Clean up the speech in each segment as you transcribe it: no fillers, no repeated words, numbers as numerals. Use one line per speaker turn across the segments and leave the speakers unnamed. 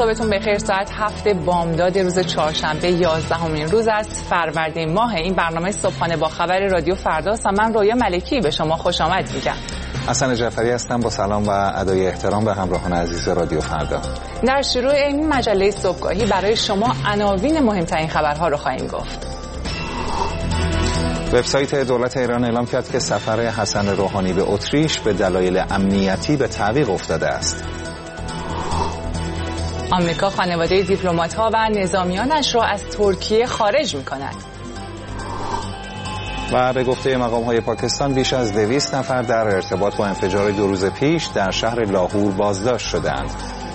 صبحتون بخیر. ساعت 7 بامداد روز چهارشنبه 11مین روز از فروردین ماه. این برنامه صبحانه با خبر رادیو فرداست و من رویا ملکی به شما خوش آمد میگم.
حسن جعفری هستم با سلام و ادای احترام به همراهان عزیز رادیو فردا.
در شروع این مجله صبحگاهی برای شما عناوین مهمترین خبرها رو خواهیم گفت.
وبسایت دولت ایران اعلام کرد که سفر حسن روحانی به اتریش به دلایل امنیتی به تعویق افتاده است.
آمریکا خانواده دیپلمات‌ها و نظامیانش را از ترکیه خارج می‌کند.
و به گفته مقام‌های پاکستان بیش از 200 نفر در ارتباط با انفجار 2 روز پیش در شهر لاهور بازداشت شدند.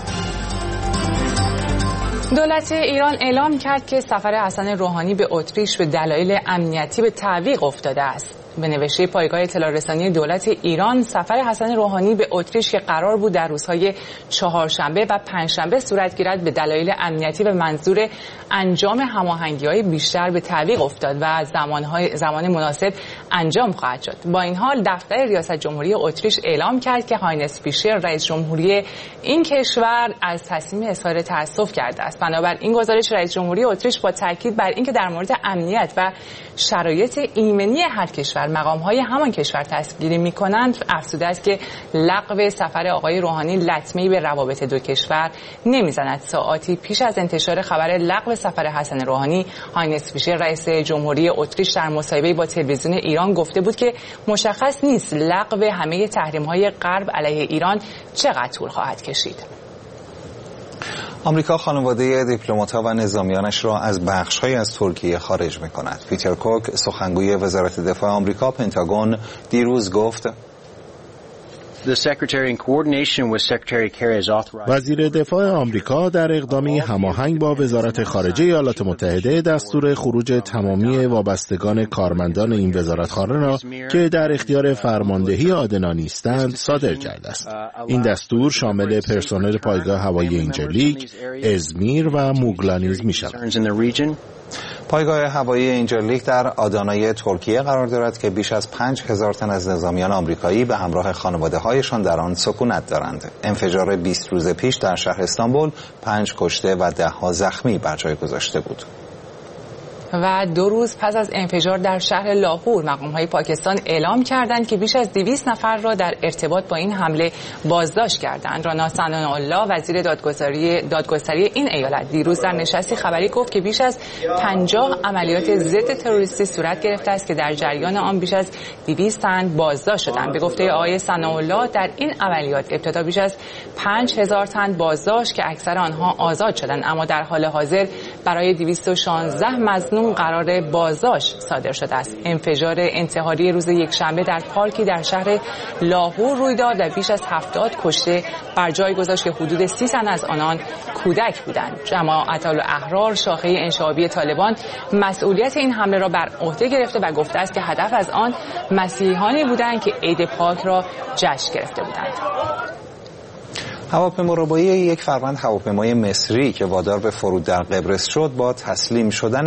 دولت ایران اعلام کرد که سفر حسن روحانی به اتریش به دلایل امنیتی به تعویق افتاده است. به نوشته پایگاه اطلاع رسانی دولت ایران، سفر حسن روحانی به اتریش که قرار بود در روزهای چهارشنبه و پنجشنبه صورت گیرد به دلایل امنیتی به منظور انجام هماهنگی‌های بیشتر به تعویق افتاد و زمان مناسب انجام خواهد شد. با این حال دفتر ریاست جمهوری اتریش اعلام کرد که هاینس فیشر رئیس جمهوری این کشور از تصمیم اظهار تأسف کرده است. بنابر این گزارش رئیس جمهوری اتریش با تاکید بر اینکه در مورد امنیت و شرایط ایمنی هر کشور مقام‌های همان کشور تصمیم می‌کنند افزوده است که لغو سفر آقای روحانی لطمه‌ای به روابط دو کشور نمی‌زند. ساعاتی پیش از انتشار خبر لغو سفر حسن روحانی، هاینس فیشر رئیس جمهوری اتریش در مصاحبه‌ای با تلویزیون ایران گفته بود که مشخص نیست لغو همه تحریم‌های غرب علیه ایران چقدر طول خواهد کشید.
آمریکا خانواده دیپلمات‌ها و نظامیانش را از بخش‌هایی از ترکیه خارج می‌کند. پیتر کوک، سخنگوی وزارت دفاع آمریکا، پنتاگون، دیروز گفت
وزیر دفاع آمریکا در اقدامی هماهنگ با وزارت خارجه ایالات متحده دستور خروج تمامی وابستگان کارمندان این وزارتخانه را که در اختیار فرماندهی آدنا نیستند صادر کرده است. این دستور شامل پرسنل پایگاه هوایی اینجرلیک، ازمیر و موگلا نیز می‌شود.
پایگاه هوایی اینجرلیک در آدانای ترکیه قرار دارد که بیش از 5000 تن از نظامیان آمریکایی به همراه خانواده‌هایشان در آن سکونت دارند. انفجار 20 روز پیش در شهر استانبول 5 کشته و 10 زخمی بر جای گذاشته بود.
و 2 روز پس از انفجار در شهر لاهور، مقام‌های پاکستان اعلام کردند که بیش از 200 نفر را در ارتباط با این حمله بازداشت کردند. رانا ثناءالله، وزیر دادگستری این ایالت، دیروز در نشستی خبری گفت که بیش از 50 عملیات ضد تروریستی صورت گرفته است که در جریان آن بیش از 200 تن بازداشت شدند. به گفته آقای ثناءالله، در این عملیات ابتدا بیش از 5000 تن بازداشت که اکثر آنها آزاد شدند، اما در حال حاضر برای 216 مظنون قرار بازداشت صادر شده است. انفجار انتحاری روز یکشنبه در پارکی در شهر لاهور روی داد و بیش از 70 کشته بر جای گذاشت که حدود 30 تن از آنان کودک بودند. جماعت الاحرار، شاخه انشعابی طالبان، مسئولیت این حمله را بر عهده گرفته و گفته است که هدف از آن مسیحیانی بودند که عید پاک را جشن گرفته بودند.
هواپیماربایی یک فروند هواپیمای مصری که وادار به فرود در قبرس شد با تسلیم شدن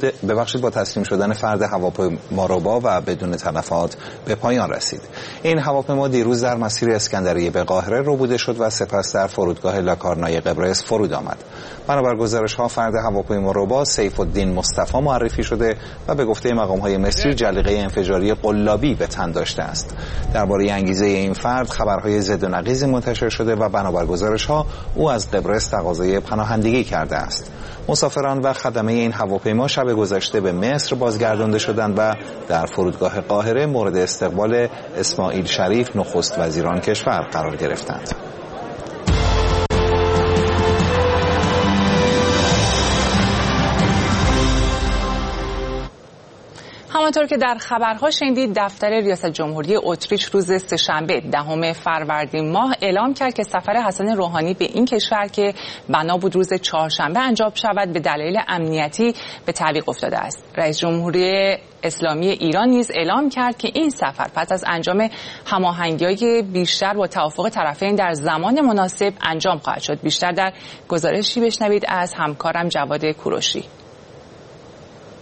فرد هواپیماربا و بدون تلفات به پایان رسید. این هواپیما دیروز در مسیر اسکندریه به قاهره ربوده شد و سپس در فرودگاه لاکارنای قبرس فرود آمد. بنابر گزارش‌ها فرد هواپیماربا سیف الدین مصطفی معرفی شده و به گفته مقام‌های مصری جلیقه انفجاری قلابی به تن داشته است. درباره انگیزه این فرد خبرهای زد و نقیضی منتشر شده و بر گزارش‌ها او از قبرس تقاضای پناهندگی کرده است. مسافران و خدمه این هواپیما شب گذشته به مصر بازگردانده شدند و در فرودگاه قاهره مورد استقبال اسماعیل شریف نخست وزیر آن کشور قرار گرفتند.
همانطور که در خبرها شنیدید، دفتر ریاست جمهوری اتریش روز سه‌شنبه 10 فروردین ماه اعلام کرد که سفر حسن روحانی به این کشور که بنا بود روز چهارشنبه انجام شود به دلایل امنیتی به تعویق افتاده است. رئیس جمهوری اسلامی ایران نیز اعلام کرد که این سفر پس از انجام هماهنگی‌های بیشتر با توافق طرفین در زمان مناسب انجام خواهد شد. بیشتر در گزارشی بشنوید از همکارم جواد کوروشی.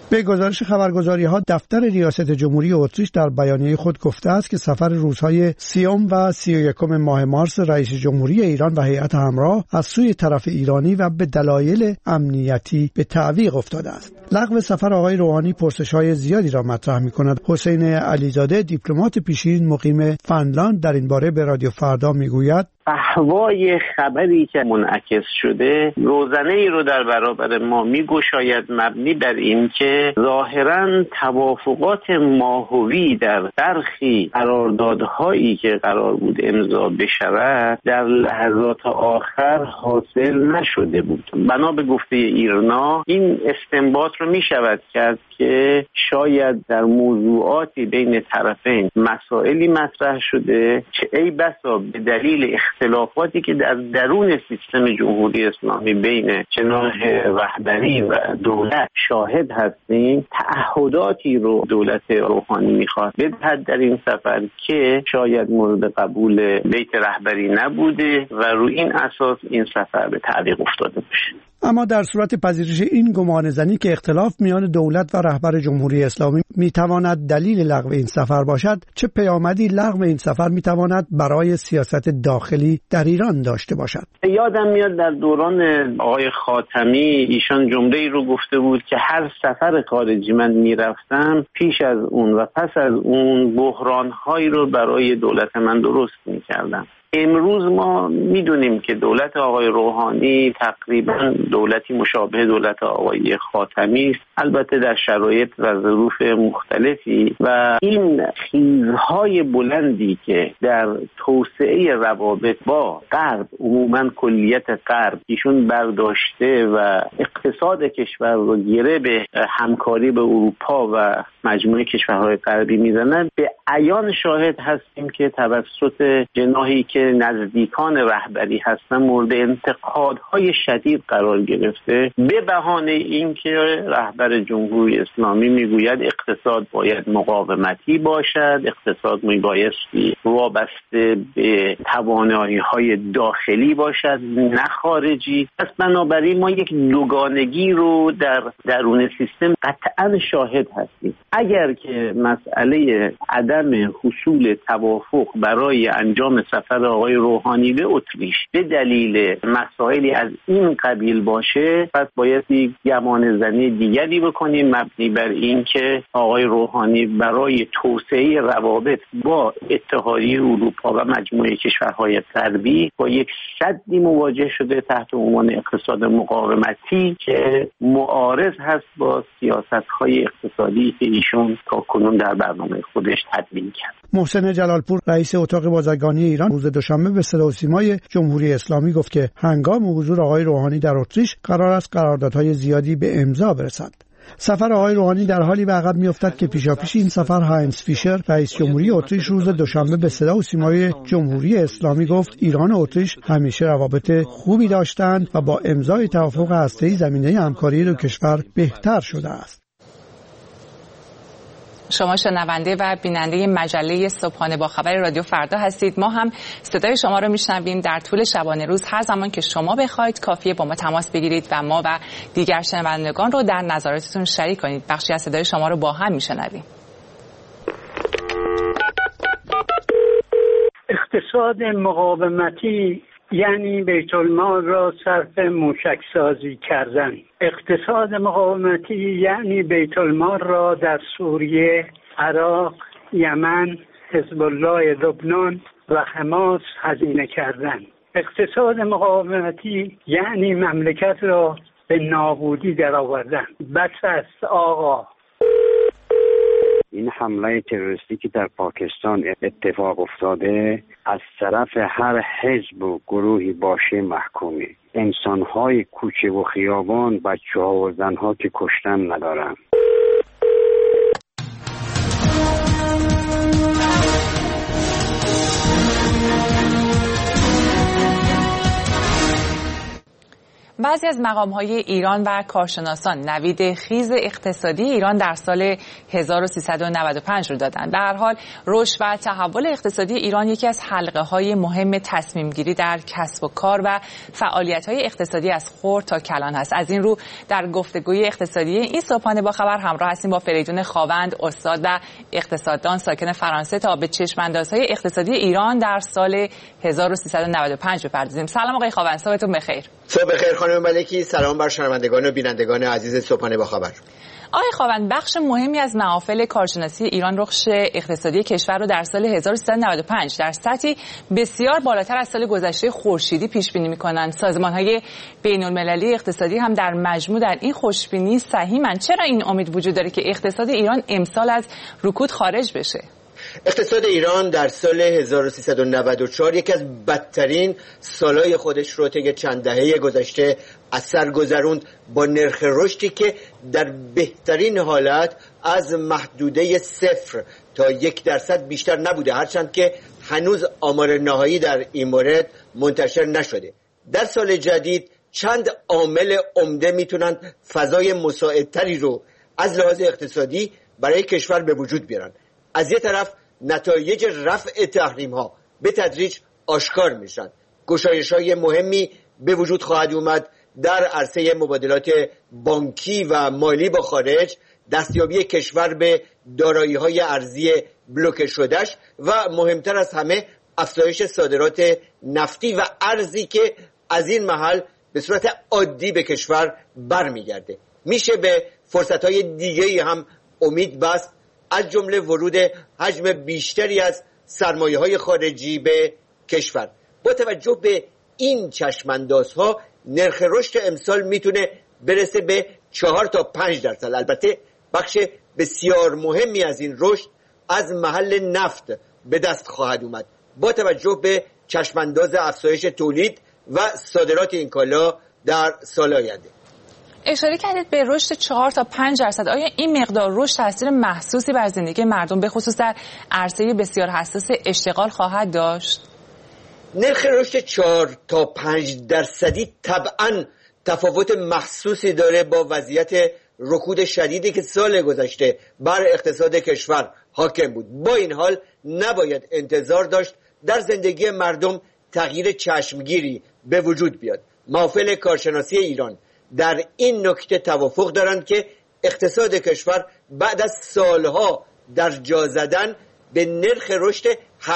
به گزارش خبرگزاری‌ها دفتر ریاست جمهوری اتریش در بیانیه خود گفته است که سفر روزهای 30 و 31 ماه مارس رئیس جمهوری ایران و هیئت همراه از سوی طرف ایرانی و به دلایل امنیتی به تعویق افتاده است. لغو سفر آقای روحانی پرسش‌های زیادی را مطرح می‌کند. حسین علیزاده دیپلمات پیشین مقیم فنلاند در این باره به رادیو فردا می‌گوید
فحوای خبری که منعکس شده روزنه‌ای رو در برابر ما می‌گشاید مبنی بر این که ظاهراً توافقات ماهوی در برخی قراردادهایی که قرار بود امضا بشود در لحظات آخر حاصل نشده بود. بنا به گفته ایرنا این استنباط رو می‌شود کرد که شاید در موضوعاتی بین طرفین مسائلی مطرح شده که ای بسا به دلیل اختلافاتی که در درون سیستم جمهوری اسلامی بین جناح رهبری و دولت شاهد هستیم تعهداتی رو دولت روحانی میخواد بدهد در این سفر که شاید مورد قبول بیت رهبری نبوده و روی این اساس این سفر به تعویق افتاده باشه.
اما در صورت پذیرش این گمانه‌زنی که اختلاف میان دولت و رهبر جمهوری اسلامی میتواند دلیل لغو این سفر باشد، چه پیامدی لغو این سفر میتواند برای سیاست داخلی در ایران داشته باشد؟
یادم میاد در دوران آقای خاتمی ایشان جمله‌ای رو گفته بود که هر سفر خارجی من میرفتم پیش از اون و پس از اون بحران‌هایی رو برای دولت من درست میکردم. امروز ما میدونیم که دولت آقای روحانی تقریبا دولتی مشابه دولت آقای خاتمی است، البته در شرایط و ظروف مختلفی، و این خیزهای بلندی که در توسعه روابط با غرب عموما کلیت غرب ایشون برداشته و اقتصاد کشور رو گره به همکاری به اروپا و مجموعه کشورهای غربی میزنن، به عیان شاهد هستیم که توسط جناحی که نزدیکان رهبری هستن مورد انتقادهای شدید قرار گرفته به بهانه اینکه رهبر جمهوری اسلامی میگوید اقتصاد باید مقاومتی باشد، اقتصاد میبایستی وابسته به توانایی‌های داخلی باشد نه خارجی. پس بنابراین ما یک دوگانگی رو در درون سیستم قطعا شاهد هستیم. اگر که مسئله عدم حصول توافق برای انجام سفر آقای روحانی به اتریش به دلیل مسائلی از این قبیل باشه، پس باید یک گمان زنی دیگری بکنیم مبنی بر این که آقای روحانی برای توسعه روابط با اتحادیه اروپا و مجموعه کشورهای غربی با یک سدی مواجه شده تحت عنوان اقتصاد مقاومتی که معارض هست با سیاست‌های اقتصادی که ایشون تاکنون در برنامه خودش تدوین کرد.
محسن جلالپور رئیس اتاق بازرگانی ایران روز دوشنبه به صدا و سیمای جمهوری اسلامی گفت که هنگام حضور آقای روحانی در اتریش قرار است قراردادهای زیادی به امضا برسد. سفر آقای روحانی در حالی به عقب می‌افتد که پیشاپیش این سفر هاینز فیشر رئیس جمهوری اتریش روز دوشنبه به صدا و سیمای جمهوری اسلامی گفت ایران و اتریش همیشه روابط خوبی داشتند و با امضای توافق هسته‌ای زمینه همکاری دو کشور بهتر شده است.
شما شنونده و بیننده مجله صبحانه با خبر رادیو فردا هستید. ما هم صدای شما رو میشنویم در طول شبانه روز. هر زمان که شما بخواید کافیه با ما تماس بگیرید و ما و دیگر شنوندگان رو در نظراتتون شریک کنید. بخشی از صدای شما رو با هم میشنویم.
اقتصاد مقاومتی یعنی بیت المال را صرف موشک سازی کردن. اقتصاد مقاومتی یعنی بیت المال را در سوریه، عراق، یمن، حزب الله لبنان و حماس هزینه کردن. اقتصاد مقاومتی یعنی مملکت را به نابودی درآوردن. بس است آقا.
این حمله تروریستی که در پاکستان اتفاق افتاده از طرف هر حزب و گروهی باشه محکومه. انسان‌های کوچه و خیابان، بچه‌ها و زن‌ها که کشتن ندارن.
بعضی از مقام‌های ایران و کارشناسان نوید خیز اقتصادی ایران در سال 1395 رو دادند. به هر حال رشد و تحول اقتصادی ایران یکی از حلقه‌های مهم تصمیم‌گیری در کسب و کار و فعالیت‌های اقتصادی از خرد تا کلان است. از این رو در گفتگوی اقتصادی این صبحانه با خبر همراه هستیم با فریدون خاوند، استاد و اقتصاددان ساکن فرانسه، تا به چشم‌اندازهای اقتصادی ایران در سال 1395 بپردازیم. سلام آقای خاوند، صبحتون بخیر.
صبح بخیر خانم ملکی، سلام بر شنوندگان و بینندگان عزیز صبحانه با خبر.
آقای خاوند، بخش مهمی از محافل کارشناسی ایران رشد اقتصادی کشور رو در سال 1395 در سطحی بسیار بالاتر از سال گذشته خورشیدی پیش بینی می‌کنند. سازمان‌های بین‌المللی اقتصادی هم در مجموع در این خوشبینی سهیمند. چرا این امید وجود داره که اقتصاد ایران امسال از رکود خارج بشه؟
اقتصاد ایران در سال 1394 یکی از بدترین سالهای خودش رو طی چند دهه گذشته از سر گذروند با نرخ رشدی که در بهترین حالت از محدوده 0 تا 1% بیشتر نبوده، هرچند که هنوز آمار نهایی در این مورد منتشر نشده. در سال جدید چند عامل عمده میتونن فضای مساعدتری رو از لحاظ اقتصادی برای کشور به وجود بیارن. از یک طرف نتایج رفع تحریم ها به تدریج آشکار میشن. گشایش‌های مهمی به وجود خواهد اومد در عرصه مبادلات بانکی و مالی با خارج، دستیابی کشور به دارایی‌های ارزی بلوکه شدهش و مهمتر از همه افزایش صادرات نفتی و ارزی که از این محل به صورت عادی به کشور برمیگرده. میشه به فرصت‌های دیگه‌ای هم امید بست، از جمله ورود حجم بیشتری از سرمایه‌های خارجی به کشور. با توجه به این چشم‌اندازها نرخ رشد امسال میتونه برسه به 4 تا 5%. البته بخش بسیار مهمی از این رشد از محل نفت به دست خواهد اومد با توجه به چشم‌انداز افزایش تولید و صادرات این کالا در سال آینده.
اشاره کردید به رشد 4 تا 5%. آیا این مقدار رشد تاثیر محسوسی بر زندگی مردم به خصوص در عرصه بسیار حساس اشتغال خواهد داشت؟
نرخ رشد 4 تا 5% طبعاً تفاوت محسوسی داره با وضعیت رکود شدیدی که سال گذشته بر اقتصاد کشور حاکم بود. با این حال نباید انتظار داشت در زندگی مردم تغییر چشمگیری به وجود بیاد. محافل کارشناسی ایران در این نکته توافق دارند که اقتصاد کشور بعد از سالها در جا زدن به نرخ رشد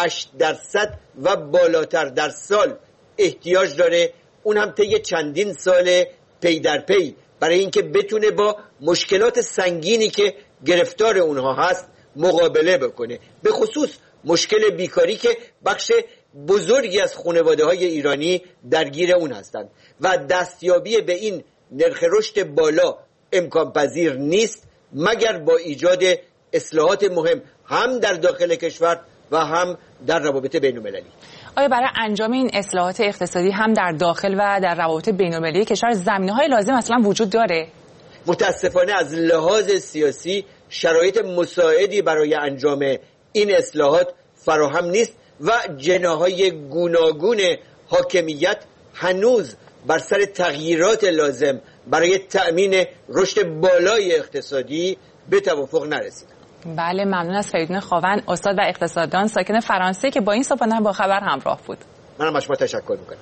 8% و بالاتر در سال احتیاج داره، اون هم طی چندین سال پی در پی، برای اینکه بتونه با مشکلات سنگینی که گرفتار اونها هست مقابله بکنه، به خصوص مشکل بیکاری که بخش بزرگی از خانواده‌های ایرانی درگیر اون هستند و دستیابی به این نرخ رشد بالا امکان پذیر نیست مگر با ایجاد اصلاحات مهم هم در داخل کشور و هم در روابط بین‌المللی.
آیا برای انجام این اصلاحات اقتصادی هم در داخل و در روابط بین‌المللی کشور زمینه‌های لازم اصلا وجود داره؟
متاسفانه از لحاظ سیاسی شرایط مساعدی برای انجام این اصلاحات فراهم نیست و جناح‌های گوناگون حاکمیت هنوز بر سر تغییرات لازم برای تأمین رشد بالای اقتصادی به توافق نرسیدند.
بله، ممنون از فریدون خاوند، استاد و اقتصاددان ساکن فرانسه که با این صبحانه با خبر همراه بود.
منم از شما تشکر میکنم.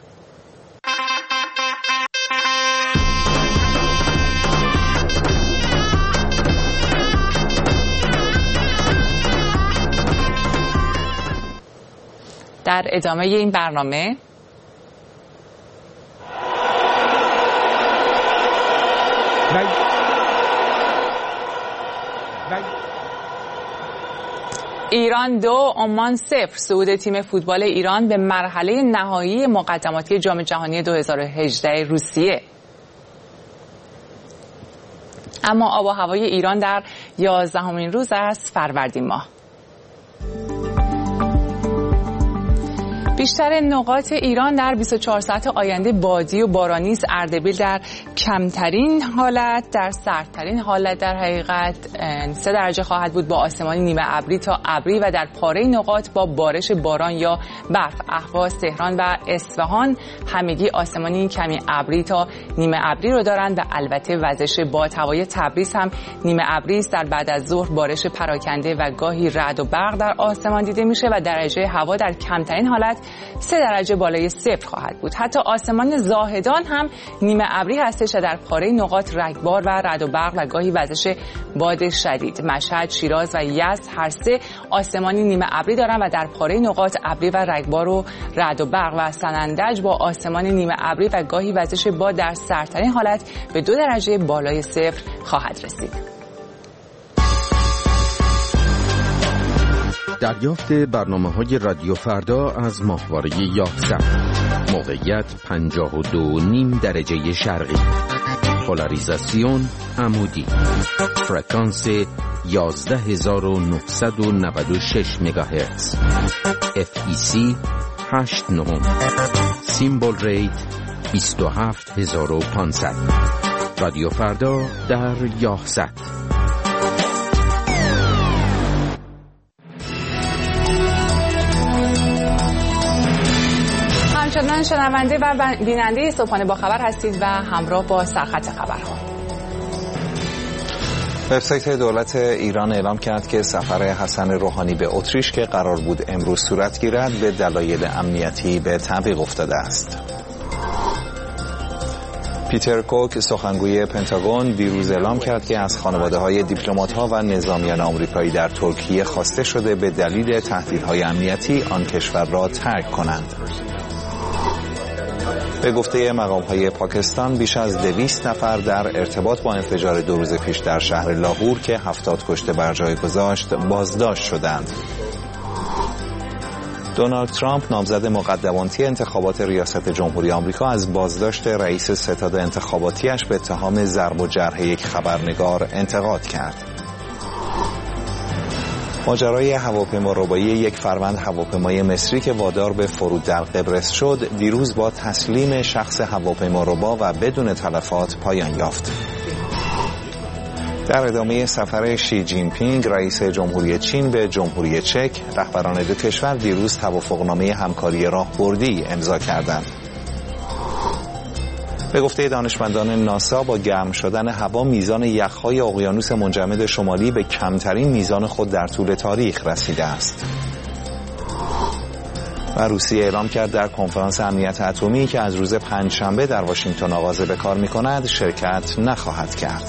در ادامه این برنامه ایران 2 عمان 0 صعود تیم فوتبال ایران به مرحله نهایی مقدماتی جام جهانی 2018 روسیه. اما آب و هوای ایران در 11مین روز از فروردین ماه. بیشتر نقاط ایران در 24 ساعت آینده بادی و بارانی است. اردبیل در کمترین حالت، در سردترین حالت در حقیقت 3 درجه خواهد بود با آسمانی نیمه ابری تا ابری و در پاره نقاط با بارش باران یا برف. اهواز، تهران و اصفهان همگی آسمانی کمی ابری تا نیمه ابری رو دارند و البته وزش باد. هوای تبریز هم نیمه ابری است. در بعد از ظهر بارش پراکنده و گاهی رعد و برق در آسمان دیده میشه و درجه هوا در کمترین حالت 3 درجه بالای صفر خواهد بود. حتی آسمان زاهدان هم نیمه ابری هستش و در پاره نقاط رگبار و رعد و برق و گاهی وزش باد شدید. مشهد، شیراز و یزد هر سه آسمانی نیمه ابری دارن و در پاره نقاط ابری و رگبار و رعد و برق و سنندج با آسمان نیمه ابری و گاهی وزش باد در سردترین حالت به 2 درجه بالای صفر خواهد رسید.
دریافت برنامه‌های رادیو فردا از ماهواره یاهزت. موقعیت 52.5 درجه شرقی. پولاریزاسیون عمودی. فرکانس 11996 مگاهرتز. FEC 89. سیمبل ریت 27500. رادیو فردا در یاهزت.
همچنان شنونده و بیننده صبحانه با خبر هستید و همراه با سرخط خبرها.
وبسایت دولت ایران اعلام کرد که سفر حسن روحانی به اتریش که قرار بود امروز صورت گیرد به دلایل امنیتی به تعویق افتاده است. پیتر کوک سخنگوی پنتاگون دیروز اعلام کرد که از خانواده‌های دیپلمات‌ها و نظامیان آمریکایی در ترکیه خواسته شده به دلیل تهدیدهای امنیتی آن کشور را ترک کنند. به گفته مقام‌های پاکستان بیش از 200 نفر در ارتباط با انفجار 2 روز پیش در شهر لاهور که 70 کشته بر جای گذاشت بازداشت شدند. دونالد ترامپ نامزد مقدماتی انتخابات ریاست جمهوری آمریکا از بازداشت رئیس ستاد انتخاباتیش به اتهام ضرب و جرح یک خبرنگار انتقاد کرد. ماجرای هواپیما ربایی 1 فروند هواپیمای مصری که وادار به فرود در قبرس شد دیروز با تسلیم شخص هواپیما ربا و بدون تلفات پایان یافت. در ادامه سفر شی جین پینگ رئیس جمهوری چین به جمهوری چک، رهبران دو کشور دیروز توافقنامه همکاری راهبردی امضا کردند. به گفته دانشمندان ناسا با گرم شدن هوا میزان یخ‌های اقیانوس منجمد شمالی به کمترین میزان خود در طول تاریخ رسیده است. و روسیه اعلام کرد در کنفرانس امنیت اتمی که از روز پنجشنبه در واشنگتن آغاز به کار می‌کند شرکت نخواهد کرد.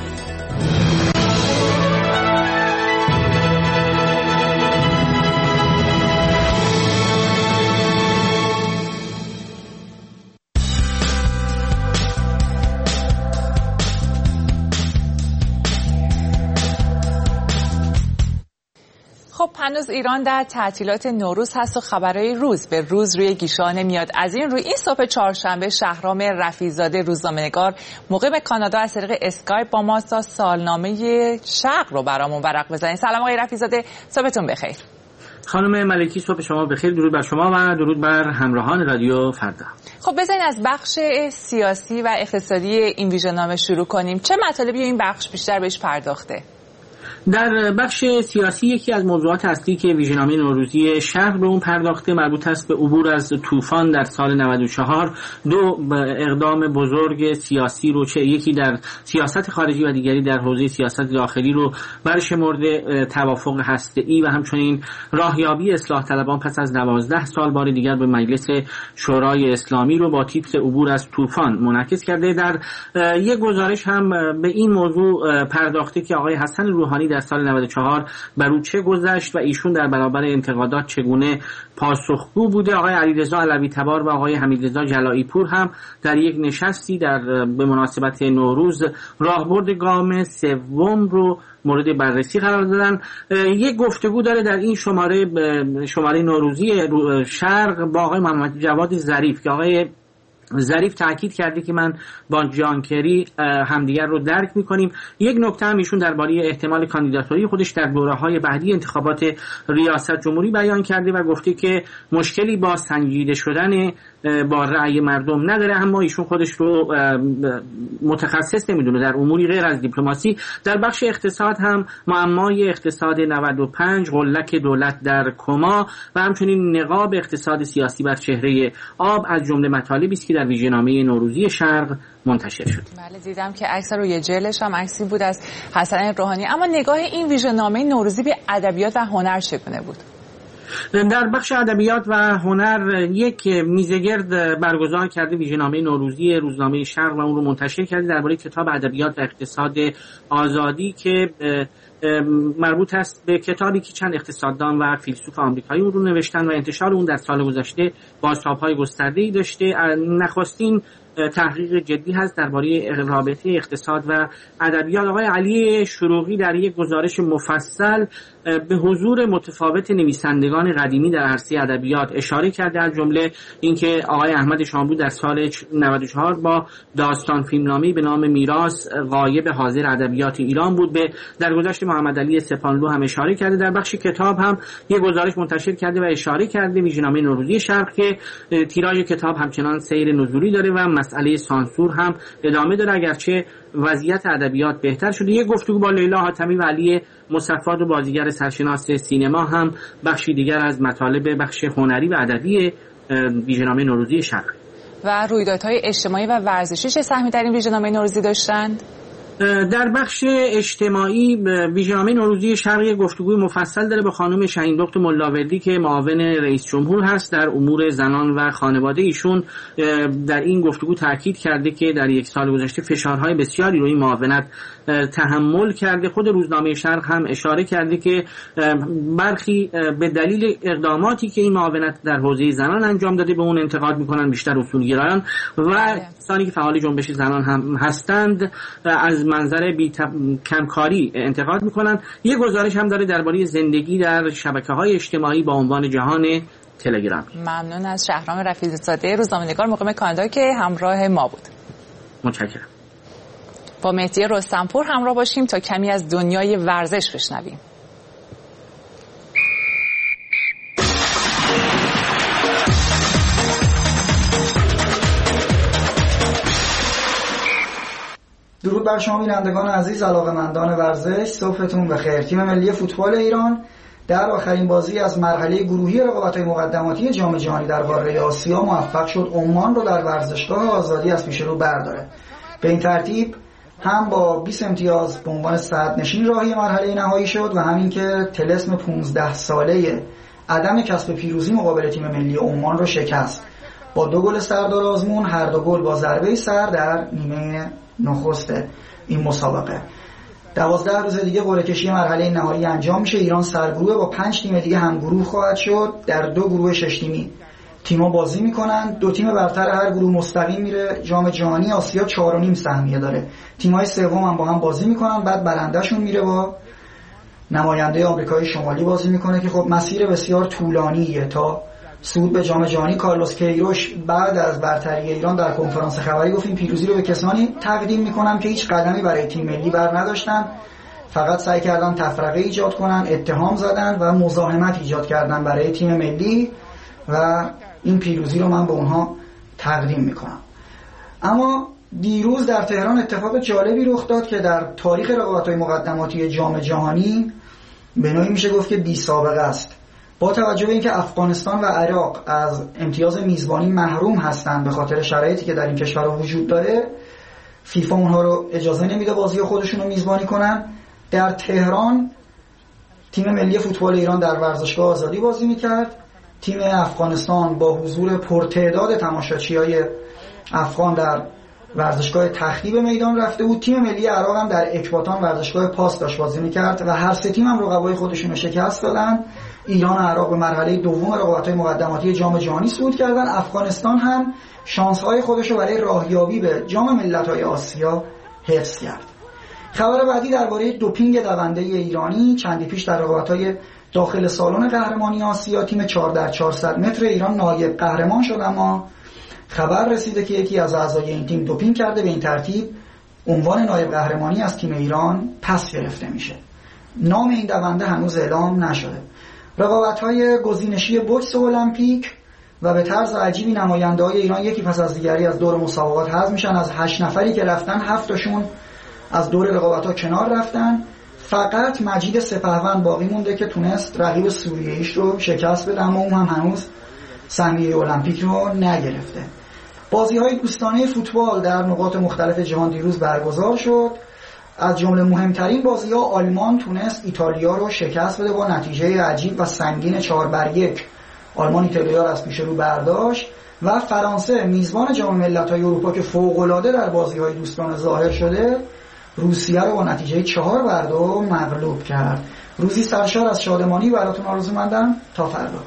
هنوز ایران در تعطیلات نوروز هست و خبرهای روز به روز روی گیشه‌ها نمیاد. از این روی این صبح چهارشنبه شهرام رفیع‌زاده روزنامه‌نگار مقیم کانادا از طریق اسکایپ با ما تا سالنامه شرق رو برامون ورق بزنید. سلام آقای رفیع‌زاده، صبحتون بخیر.
خانم ملکی صبح شما بخیر، درود بر شما و درود بر همراهان رادیو فردا.
خب بزنین از بخش سیاسی و اقتصادی این ویژنامه شروع کنیم. چه مطالبی این بخش بیشتر بهش پرداخته؟
در بخش سیاسی یکی از موضوعات اصلی که ویژنامه نوروزی شرق به اون پرداخته مربوط است به عبور از طوفان در سال 94. 2 اقدام بزرگ سیاسی رو یکی در سیاست خارجی و دیگری در حوزه سیاست داخلی رو برشمرده، توافق هسته‌ای و همچنین راهیابی اصلاح طلبان پس از 12 سال بار دیگر به مجلس شورای اسلامی رو با تیتر عبور از طوفان منعکس کرده. در یک گزارش هم به این موضوع پرداخته که آقای حسن روحانی در سال 94 بر او چه گذشت و ایشون در برابر انتقادات چگونه پاسخگو بوده. آقای علیرضا علوی تبار و آقای حمیدرضا جلایی پور هم در یک نشستی به مناسبت نوروز راهبرد گام سوم رو مورد بررسی قرار دادن. یک گفتگو داره در این شماره نوروزی شرق با آقای محمد جواد ظریف که آقای ظریف تاکید کرده که من با جان کری همدیگر رو درک میکنیم. یک نکته هم ایشون درباره احتمال کاندیداتوری خودش در دوره‌های بعدی انتخابات ریاست جمهوری بیان کرده و گفته که مشکلی با سنجیده شدن با رأی مردم نداره، اما ایشون خودش رو متخصص نمیدونه در اموری غیر از دیپلماسی. در بخش اقتصاد هم معمای اقتصاد 95، غلک دولت در کما و همچنین نقاب اقتصاد سیاسی بر چهره آب از جمله مطالبی است که در ویژه‌نامه نوروزی شرق منتشر شد.
بله دیدم که عکس روی جلدش هم عکسی بود از حسن روحانی. اما نگاه این ویژه‌نامه نوروزی به ادبیات و هنر چگونه بود؟
در بخش ادبیات و هنر یک میزگرد برگزار کرده ویژه‌نامه نوروزی روزنامه شرق و اون رو منتشر کرده درباره کتاب ادبیات و اقتصاد آزادی که مربوط است به کتابی که چند اقتصاددان و فیلسوف آمریکایی اون رو نوشتن و انتشار اون در سال گذشته بازتاب‌های گسترده‌ای داشته. نخستین تحقیق جدی هست درباره رابطه اقتصاد و ادبیات. آقای علی شروقی در یک گزارش مفصل به حضور متفاوت نویسندگان قدیمی در عرصه ادبیات اشاره کرده، از جمله اینکه آقای احمد شاملو در سال 94 با داستان فیلمنامه‌ای به نام میراث غایب حاضر ادبیات ایران بود. به درگذشت محمد علی سپانلو هم اشاره کرده. در بخش کتاب هم یک گزارش منتشر کرده و اشاره کرده ویژه‌نامه نوروزی شرق که تیراژ کتاب همچنان سیر نزولی داره و مسئله سانسور هم ادامه داره، اگرچه وضعیت ادبیات بهتر شده. یک گفتگو با لیلا حاتمی و علی مصفا و بازیگر سرشناس سینما هم بخشی دیگر از مطالب بخش هنری و ادبی ویژه‌نامه نوروزی شرق.
و رویدادهای اجتماعی و ورزشی چه سهمی در این ویژه‌نامه نوروزی داشتند؟
در بخش اجتماعی ویژه‌نامه نوروزی شرق گفتگوی مفصل داره با خانم شهین‌دخت ملاوردی که معاون رئیس جمهور هست در امور زنان و خانواده. ایشون در این گفتگو تاکید کرده که در یک سال گذشته فشارهای بسیاری روی معاونت تحمل کرده. خود روزنامه شرق هم اشاره کرده که برخی به دلیل اقداماتی که این معاونت در حوزه زنان انجام داده به اون انتقاد میکنن، بیشتر اصولگرایان و کسانی که فعال جنبش زنان هم هستند از منظر کمکاری انتقاد میکنن. یه گزارش هم داره درباره زندگی در شبکه‌های اجتماعی با عنوان جهان تلگرام.
ممنون از شهرام رفیع‌زاده روزنامه‌نگار مقیم کانادا که همراه ما بود.
متشکرم.
با مهدی رستمپور همراه باشیم تا کمی از دنیای ورزش بشنویم.
درود بر شما بینندگان عزیز، علاقه‌مندان ورزش، صبحتون بخیر. تیم ملی فوتبال ایران در آخرین بازی از مرحله گروهی رقابت‌های مقدماتی جام جهانی در قاره آسیا موفق شد عمان رو در ورزشگاه آزادی از پیش رو برداره. به این ترتیب هم با 20 امتیاز به عنوان صدرنشین راهی مرحله نهایی شد و همین که طلسم 15 ساله عدم کسب پیروزی مقابل تیم ملی عمان رو شکست با 2 گل سردار آزمون، هر 2 گل با ضربه سر در نیمه نخست این مسابقه. 12 روز دیگه قرعه کشی مرحله نهایی انجام میشه. ایران سرگروه با 5 تیم دیگه هم گروه خواهد شد. در 2 گروه 6 تیمی تیم‌ها بازی میکنن. 2 تیم برتر هر گروه مستقیم میره جام جهانی آسیا. 4.5 سهمیه داره. تیم‌های سوم هم با هم بازی میکنن، بعد برنده‌شون میره با نماینده آمریکای شمالی بازی میکنه که خب مسیر بسیار طولانیه تا صعود به جام جهانی. کارلوس کیروش بعد از برتری ایران در کنفرانس خبری گفت این پیروزی رو به کسانی تقدیم میکنم که هیچ قدمی برای تیم ملی بر نداشتن، فقط سعی کردن تفرقه ایجاد کنن، اتهام زدن و مزاحمت ایجاد کردن برای تیم ملی و این پیروزی رو من به اونها تقدیم میکنم. اما دیروز در تهران اتفاق جالبی رخ داد که در تاریخ رقابت‌های مقدماتی جام جهانی به نوعی میشه گفت که بی سابقه است. با توجه به اینکه افغانستان و عراق از امتیاز میزبانی محروم هستند به خاطر شرایطی که در این کشورها وجود داره، فیفا اونها رو اجازه نمیده بازی خودشون رو میزبانی کنن. در تهران تیم ملی فوتبال ایران در ورزشگاه آزادی بازی میکرد. تیم افغانستان با حضور پرتعداد تماشاچیای افغان در ورزشگاه تخریب میدان رفته بود. تیم ملی عراق هم در اکباتان ورزشگاه پاس داشت بازی میکرد و هر سه تیم هم رقبای خودشون رو شکست دادن. ایران و عراق به مرحله دوم رقابت‌های مقدماتی جام جهانی صعود کردن. افغانستان هم شانس‌های خودش رو برای راهیابی به جام ملت‌های آسیا حفظ کرد. خبر بعدی درباره دوپینگ دونده ایرانی. چندی پیش در رقابت‌های داخل سالن قهرمانی آسیا تیم 4x400 متر ایران نایب قهرمان شد، اما خبر رسیده که یکی از اعضای این تیم دوپینگ کرده، به این ترتیب عنوان نایب قهرمانی از تیم ایران پس گرفته میشه. نام این دونده هنوز اعلام نشده. رقابت‌های گزینشی بوکس المپیک و به طرز عجیبی نماینده‌های ایران یکی پس از دیگری از دور مسابقات حذف میشن. از 8 نفری که رفتن 7 تاشون از دور رقابت‌ها کنار رفتن. فقط مجید سپهبند باقی مونده که تونست رقیب سوریه‌ایش رو شکست بده، اما اون هم هنوز سهمیه المپیک رو نگرفته. بازی‌های دوستانه فوتبال در نقاط مختلف جهان دیروز برگزار شد. از جمله مهمترین بازی‌ها آلمان تونست ایتالیا رو شکست بده با نتیجه عجیب و سنگین 4-1. آلمان ایتالیا رو از پیش رو برداشت و فرانسه میزبان جام ملت‌های اروپا که فوق‌العاده در بازی‌های دوستانه ظاهر شده، روسیه رو با نتیجه 4-2 مغلوب کرد. روزی سرشار از شادمانی براتون آرزومندم. تا فردا.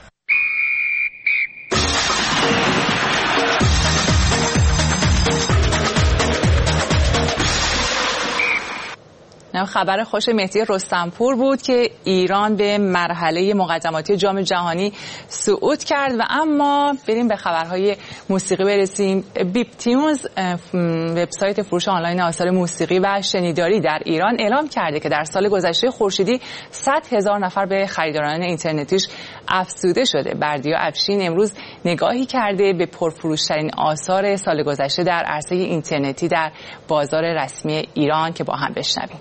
خبر خوش مهدی رستمپور بود که ایران به مرحله مقدماتی جام جهانی صعود کرد. و اما بریم به خبرهای موسیقی برسیم. بیپ تیونز، وبسایت فروش آنلاین آثار موسیقی و شنیداری در ایران، اعلام کرده که در سال گذشته خورشیدی 100,000 نفر به خریداران اینترنتیش افزوده شده. بردیا افشین امروز نگاهی کرده به پرفروشترین آثار سال گذشته در عرصه اینترنتی در بازار رسمی ایران که با هم بشنویم.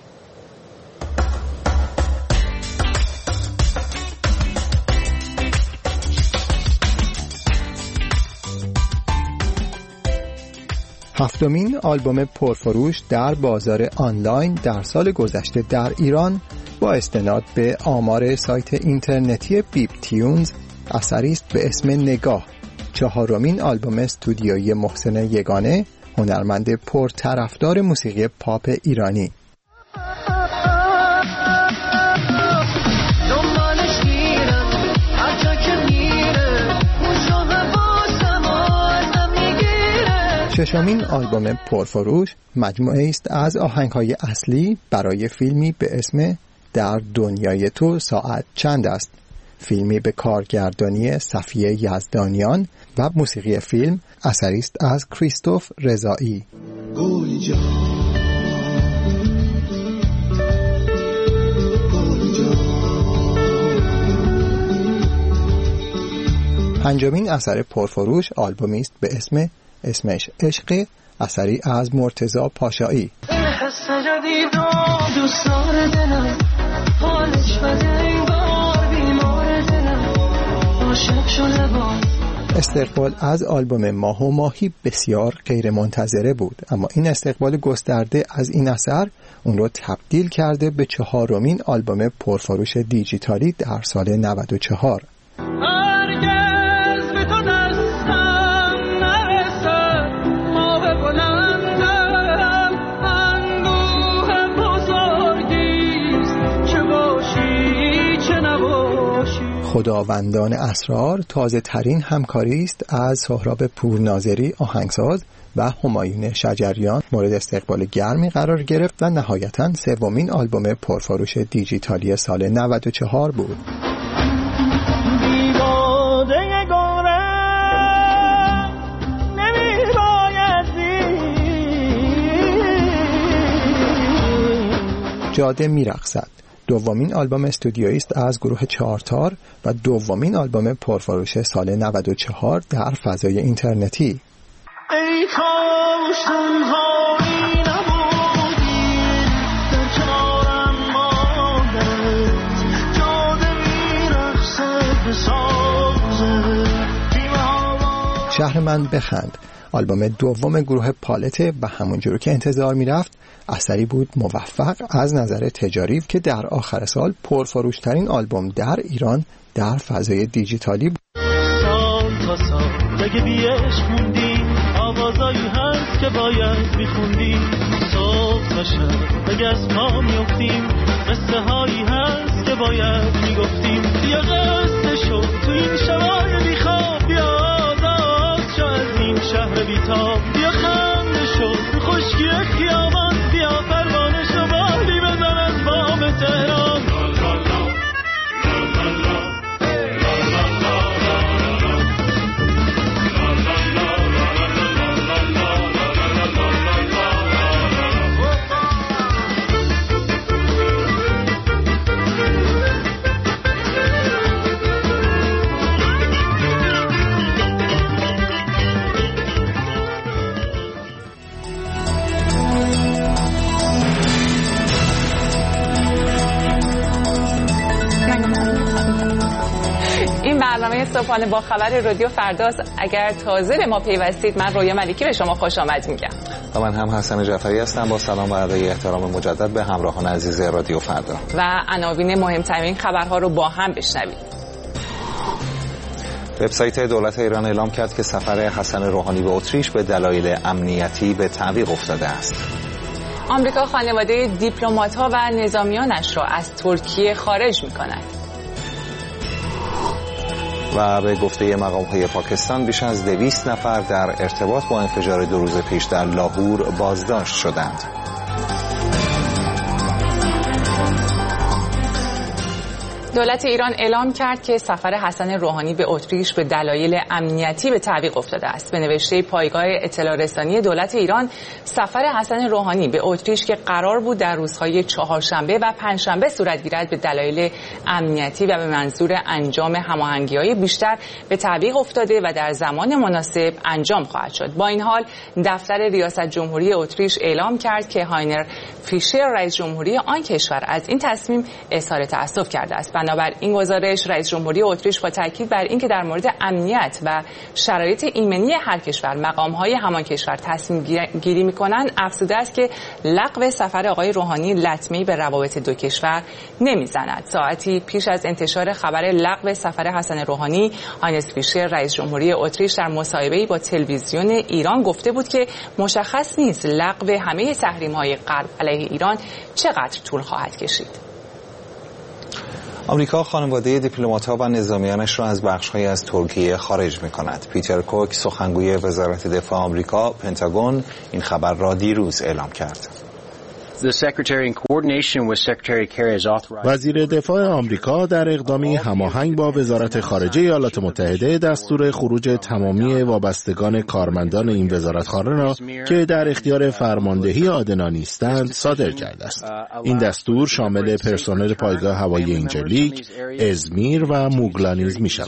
هفتمین آلبوم پرفروش در بازار آنلاین در سال گذشته در ایران با استناد به آمار سایت اینترنتی بیپ تیونز اثری است به اسم نگاه، چهارمین آلبوم استودیویی محسن یگانه، هنرمند پرطرفدار موسیقی پاپ ایرانی. ششمین آلبوم پرفروش مجموعه است از آهنگ‌های اصلی برای فیلمی به اسم در دنیای تو ساعت چند است، فیلمی به کارگردانی صفیه یزدانیان و موسیقی فیلم اثری است از کریستوف رضایی. پنجمین اثر پرفروش آلبومی است به اسمش عشق، اثری از مرتضی پاشایی. استقبال از آلبوم ماه و ماهی بسیار غیر منتظره بود، اما این استقبال گسترده از این اثر اون رو تبدیل کرده به چهارمین آلبوم پرفروش دیجیتالی در سال 94. خداوندان اسرار تازه ترین همکاری است از سهراب پورناظری آهنگساز و همایون شجریان، مورد استقبال گرمی قرار گرفت و نهایتاً سومین آلبوم پرفروش دیجیتالی سال 94 بود. جاده میرقصد دومین آلبوم استودیویی است از گروه چهارتار و دومین آلبوم پرفروش سال 94 در فضای اینترنتی. ای کاش تنهایی نبودی در کنارم ماندت، جاده میرقصد به سازت شهر من بخند آلبوم دوم گروه پالته و همونجور که انتظار میرفت اثری بود موفق از نظر تجاری که در آخر سال پرفروشترین آلبوم در ایران در فضای دیجیتالی بود. سال تا سال اگه بیش موندی آوازایی هست که باید میخوندی، صبح تا شب اگه از پا میفتیم قصه هایی هست که باید میگفتیم، بیا قصه شد تو این شبای بیخواب، بیا آزاد شو از این شهر بیتاب، بیا خنده شد خشکی خیابان، بیا پروانه شو بالی بزن از بام تهران.
برنامه صبحانه با خبر رادیو فرداست. اگر تازه به ما پیوستید، من رویا ملیکی به شما خوش آمد میگم
و من هم حسن جعفری هستم با سلام و ادای احترام مجدد به همراهان عزیز رادیو فردا
و عناوین مهمترین خبرها رو با هم بشنوید.
وبسایت دولت ایران اعلام کرد که سفر حسن روحانی به اتریش به دلایل امنیتی به تعویق افتاده است.
آمریکا خانواده دیپلمات‌ها و نظامیانش را از ترکیه خارج می‌کند.
و به گفته مقام‌های پاکستان بیش از 200 نفر در ارتباط با انفجار 2 روز پیش در لاهور بازداشت شدند.
دولت ایران اعلام کرد که سفر حسن روحانی به اتریش به دلایل امنیتی به تعویق افتاده است. به نوشته پایگاه اطلاع رسانی دولت ایران، سفر حسن روحانی به اتریش که قرار بود در روزهای چهارشنبه و پنجشنبه صورت گیرد به دلایل امنیتی و به منظور انجام هماهنگی‌های بیشتر به تعویق افتاده و در زمان مناسب انجام خواهد شد. با این حال دفتر ریاست جمهوری اتریش اعلام کرد که هاینر فیشر رئیس جمهوری آن کشور از این تصمیم اظهار تأسف کرده است. بنابر این گزارش، رئیس جمهوری اتریش با تاکید بر اینکه در مورد امنیت و شرایط ایمنی هر کشور مقام‌های همان کشور تصمیم گیری می‌کنند، افزوده است که لغو سفر آقای روحانی لطمه‌ای به روابط دو کشور نمی‌زند. ساعتی پیش از انتشار خبر لغو سفر حسن روحانی، هاینس فیشر رئیس جمهوری اتریش در مصاحبه‌ای با تلویزیون ایران گفته بود که مشخص نیست لغو همه تحریم‌های غرب علیه ایران چقدر طول خواهد کشید.
آمریکا خانواده دیپلمات‌ها و نظامیانش را از بخش‌هایی از ترکیه خارج می‌کند. پیتر کوک، سخنگوی وزارت دفاع آمریکا، پنتاگون، این خبر را دیروز اعلام کرد.
وزیر دفاع آمریکا در اقدامی هماهنگ با وزارت خارجه ایالات متحده دستور خروج تمامی وابستگان کارمندان این وزارتخانه را که در اختیار فرماندهی آدنا نیستند صادر کرده است. این دستور شامل پرسنل پایگاه هوایی اینجلیک، ازمیر و موگلانیز می‌شود.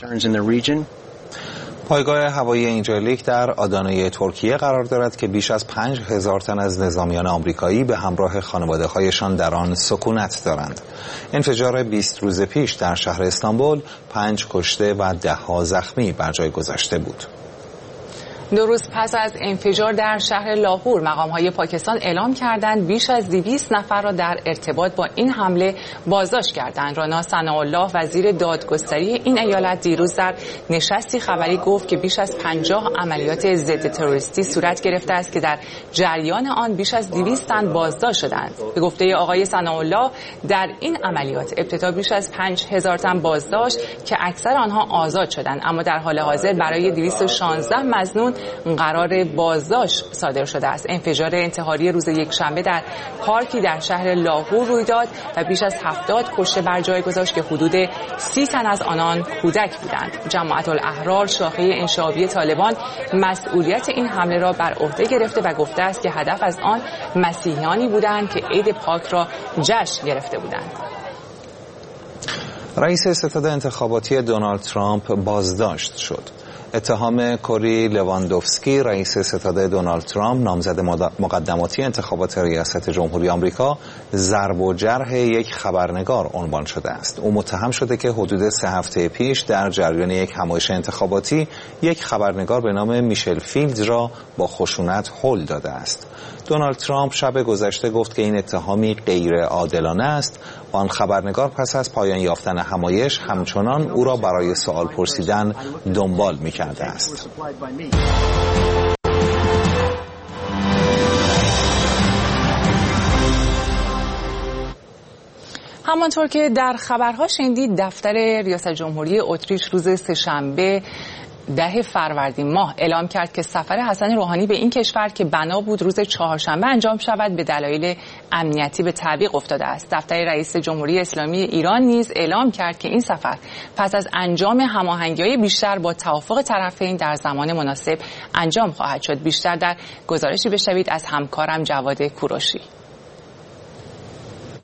پایگاه هوایی اینجلیک در آدانای ترکیه قرار دارد که بیش از 5000 تن از نظامیان آمریکایی به همراه خانواده‌هایشان در آن سکونت دارند. انفجار 20 روز پیش در شهر استانبول 5 کشته و 10 زخمی بر جای گذاشته بود.
2 روز پس از انفجار در شهر لاهور، مقام‌های پاکستان اعلام کردند بیش از 200 نفر را در ارتباط با این حمله بازداشت کردند. رانا ثناءالله، وزیر دادگستری این ایالت، دیروز در نشستی خبری گفت که بیش از 50 عملیات ضد تروریستی صورت گرفته است که در جریان آن بیش از 200 تن بازداشت شدند. به گفته آقای ثناءالله، در این عملیات ابتدا بیش از 5000 تن بازداشت که اکثر آنها آزاد شدند، اما در حال حاضر برای 216 مظنون قرار بازداشت صادر شده است. انفجار انتحاری روز یکشنبه در پارکی در شهر لاهور روی داد و بیش از 70 کشته بر جای گذاشت که حدود 30 تن از آنان کودک بودند. جماعت الاحرار، شاخه انشعابی طالبان، مسئولیت این حمله را بر عهده گرفته و گفته است که هدف از آن مسیحیانی بودند که عید پاک را جشن گرفته بودند.
رئیس ستاد انتخاباتی دونالد ترامپ بازداشت شد. اتهام کوری لواندوفسکی، رئیس ستاد دونالد ترامپ، نامزد مقدماتی انتخابات ریاست جمهوری آمریکا، ضرب و جرح یک خبرنگار عنوان شده است. او متهم شده که حدود 3 هفته پیش در جریان یک همایش انتخاباتی یک خبرنگار به نام میشل فیلد را با خشونت هل داده است. دونالد ترامپ شب گذشته گفت که این اتهامی غیر عادلانه است و آن خبرنگار پس از پایان یافتن همایش همچنان او را برای سوال پرسیدن دنبال می‌کرده است.
همانطور که در خبرها شنیدید، دفتر ریاست جمهوری اتریش روز سه‌شنبه 10 فروردین ماه اعلام کرد که سفر حسن روحانی به این کشور که بنا بود روز چهارشنبه انجام شود به دلایل امنیتی به تعویق افتاده است. دفتر رئیس جمهوری اسلامی ایران نیز اعلام کرد که این سفر پس از انجام هماهنگی‌های بیشتر با توافق طرفین در زمان مناسب انجام خواهد شد. بیشتر در گزارشی بشنوید از همکارم جواد کوروشی.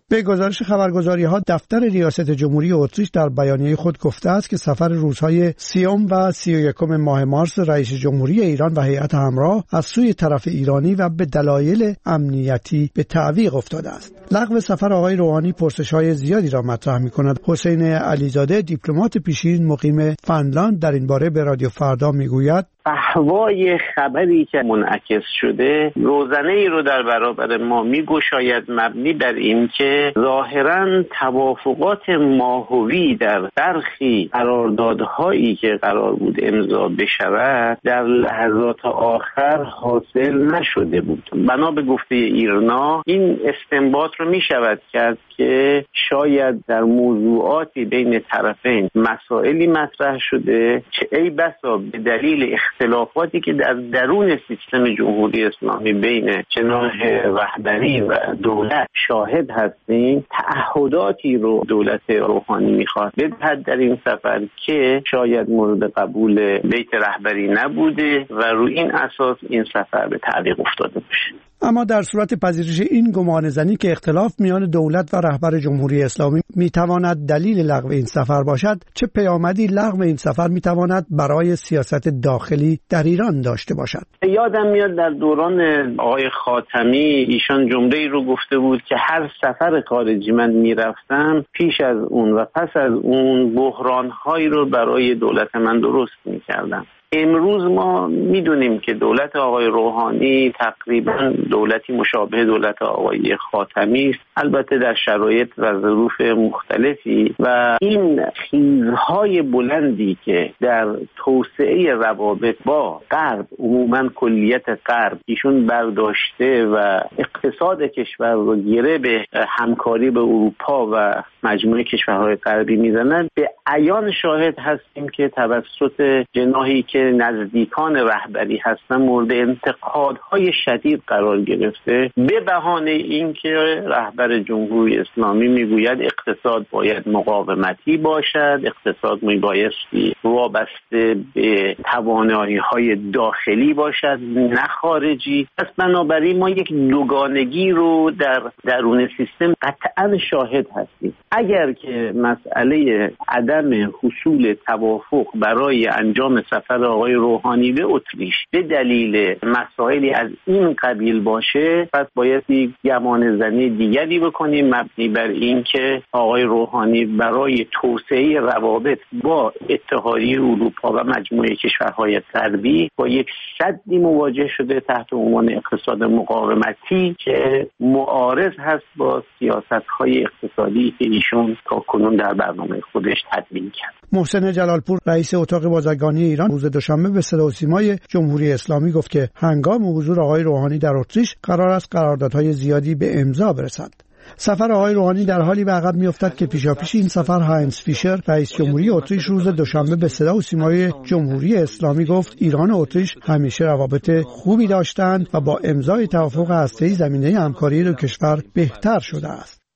به گزارش خبرگزاری‌ها دفتر ریاست جمهوری اتریش در بیانیه خود گفته است که سفر روزهای 30 و 31 ماه مارس رئیس جمهوری ایران و هیئت همراه از سوی طرف ایرانی و به دلایل امنیتی به تعویق افتاده است. لغو سفر آقای روحانی پرسش‌های زیادی را مطرح می‌کند. حسین علیزاده دیپلمات پیشین مقیم فنلاند در این باره به رادیو فردا می‌گوید
فحوای خبری که منعکس شده روزنه‌ای رو در برابر ما می‌گشاید مبنی بر این که ظاهراً توافقات ماهوی در برخی قراردادهایی که قرار بود امضا بشود در لحظات آخر حاصل نشده بود. بنا به گفته ایرنا این استنباط رو می‌شود کرد که شاید در موضوعاتی بین طرفین مسائلی مطرح شده که ای بسا به دلیل اختلافاتی که در درون سیستم جمهوری اسلامی بین جناح رهبری و دولت شاهد هستیم تعهداتی رو دولت روحانی میخواد بدهد در این سفر که شاید مورد قبول بیت رهبری نبوده و روی این اساس این سفر به تعویق افتاده باشه.
اما در صورت پذیرش این گمانه‌زنی که اختلاف میان دولت و رهبر جمهوری اسلامی میتواند دلیل لغو این سفر باشد، چه پیامدی لغو این سفر میتواند برای سیاست داخلی در ایران داشته باشد؟
یادم میاد در دوران آقای خاتمی ایشان جمله‌ای رو گفته بود که هر سفر خارجی من میرفتم پیش از اون و پس از اون بحران‌هایی رو برای دولت من درست میکردم. امروز ما میدونیم که دولت آقای روحانی تقریبا دولتی مشابه دولت آقای خاتمی است، البته در شرایط و ظروف مختلفی، و این خیزهای بلندی که در توسعه روابط با غرب، عموما کلیت غرب ایشون برداشته و اقتصاد کشور رو گره به همکاری به اروپا و مجموعه کشورهای غربی میزنند، به عیان شاهد هستیم که توسط جناحی که نزدیکان رهبری هستن مورد انتقادهای شدید قرار گرفته به بهانه اینکه رهبر جمهوری اسلامی میگوید اقتصاد باید مقاومتی باشد، اقتصاد میبایستی وابسته به توانایی‌های داخلی باشد نه خارجی. پس بنابراین ما یک دوگانگی رو در درون سیستم قطعا شاهد هستیم. اگر که مسئله عدم حصول توافق برای انجام سفر آقای روحانی به اتریش به دلیل مسائلی از این قبیل باشه، پس باید یک گمان زنی دیگری بکنیم مبنی بر این که آقای روحانی برای توسعه روابط با اتحادیه اروپا و مجموعه کشورهای غربی با یک سدی مواجه شده تحت عنوان اقتصاد مقاومتی که معارض هست با سیاست‌های اقتصادی که ایشون تاکنون در برنامه خودش تدوین کرد.
محسن جلالپور رئیس اتاق بازرگانی ایران روز دوشنبه به صدا و سیمای جمهوری اسلامی گفت که هنگام حضور آقای روحانی در اتریش قرار است قراردادهای زیادی به امضا برسد. سفر آقای روحانی در حالی به عقب می‌افتد که پیشاپیش این سفر هاینز فیشر رئیس جمهوری اتریش روز دوشنبه به صدا و سیمای جمهوری اسلامی گفت ایران و اتریش همیشه روابط خوبی داشتند و با امضای توافق هسته‌ای زمینه همکاری دو کشور بهتر شده است.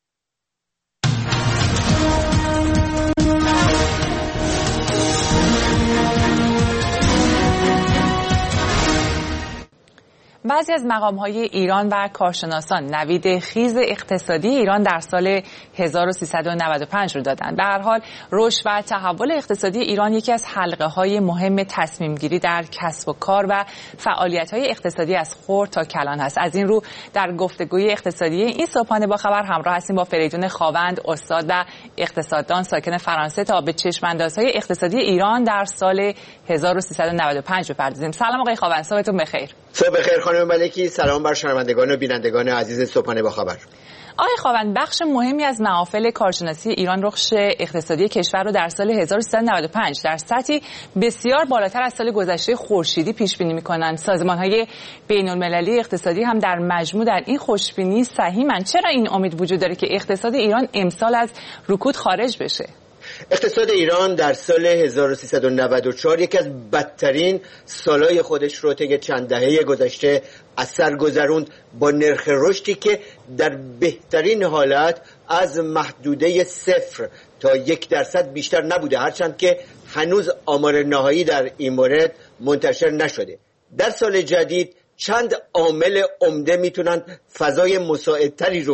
بعضی از مقام‌های ایران و کارشناسان نوید خیز اقتصادی ایران در سال 1395 رو دادند. به هر حال رشد و تحول اقتصادی ایران یکی از حلقه‌های مهم تصمیم‌گیری در کسب و کار و فعالیت‌های اقتصادی از خرد تا کلان است. از این رو در گفتگوی اقتصادی این صبحانه با خبر همراه هستیم با فریدون خاوند، استاد و اقتصاددان ساکن فرانسه، تا به چشم‌اندازهای اقتصادی ایران در سال 1395 بپردازیم. سلام آقای خاوند، صبحتون بخیر.
صبح بخیر خانم ملکی، سلام بر شنوندگان و بینندگان عزیز صبحانه با خبر.
آقای خاوند، بخش مهمی از محافل کارشناسی ایران رشد اقتصادی کشور رو در سال 1395 در سطحی بسیار بالاتر از سال گذشته خورشیدی پیش بینی می‌کنند. سازمان‌های بین‌المللی اقتصادی هم در مجموع در این خوشبینی سهیمند. چرا این امید وجود داره که اقتصاد ایران امسال از رکود خارج بشه؟
اقتصاد ایران در سال 1394 یکی از بدترین سالهای خودش رو طی چند دهه گذشته از سر گذروند با نرخ رشدی که در بهترین حالت از محدوده 0 تا 1% بیشتر نبوده، هرچند که هنوز آمار نهایی در این مورد منتشر نشده. در سال جدید چند عامل عمده میتونن فضای مساعدتری رو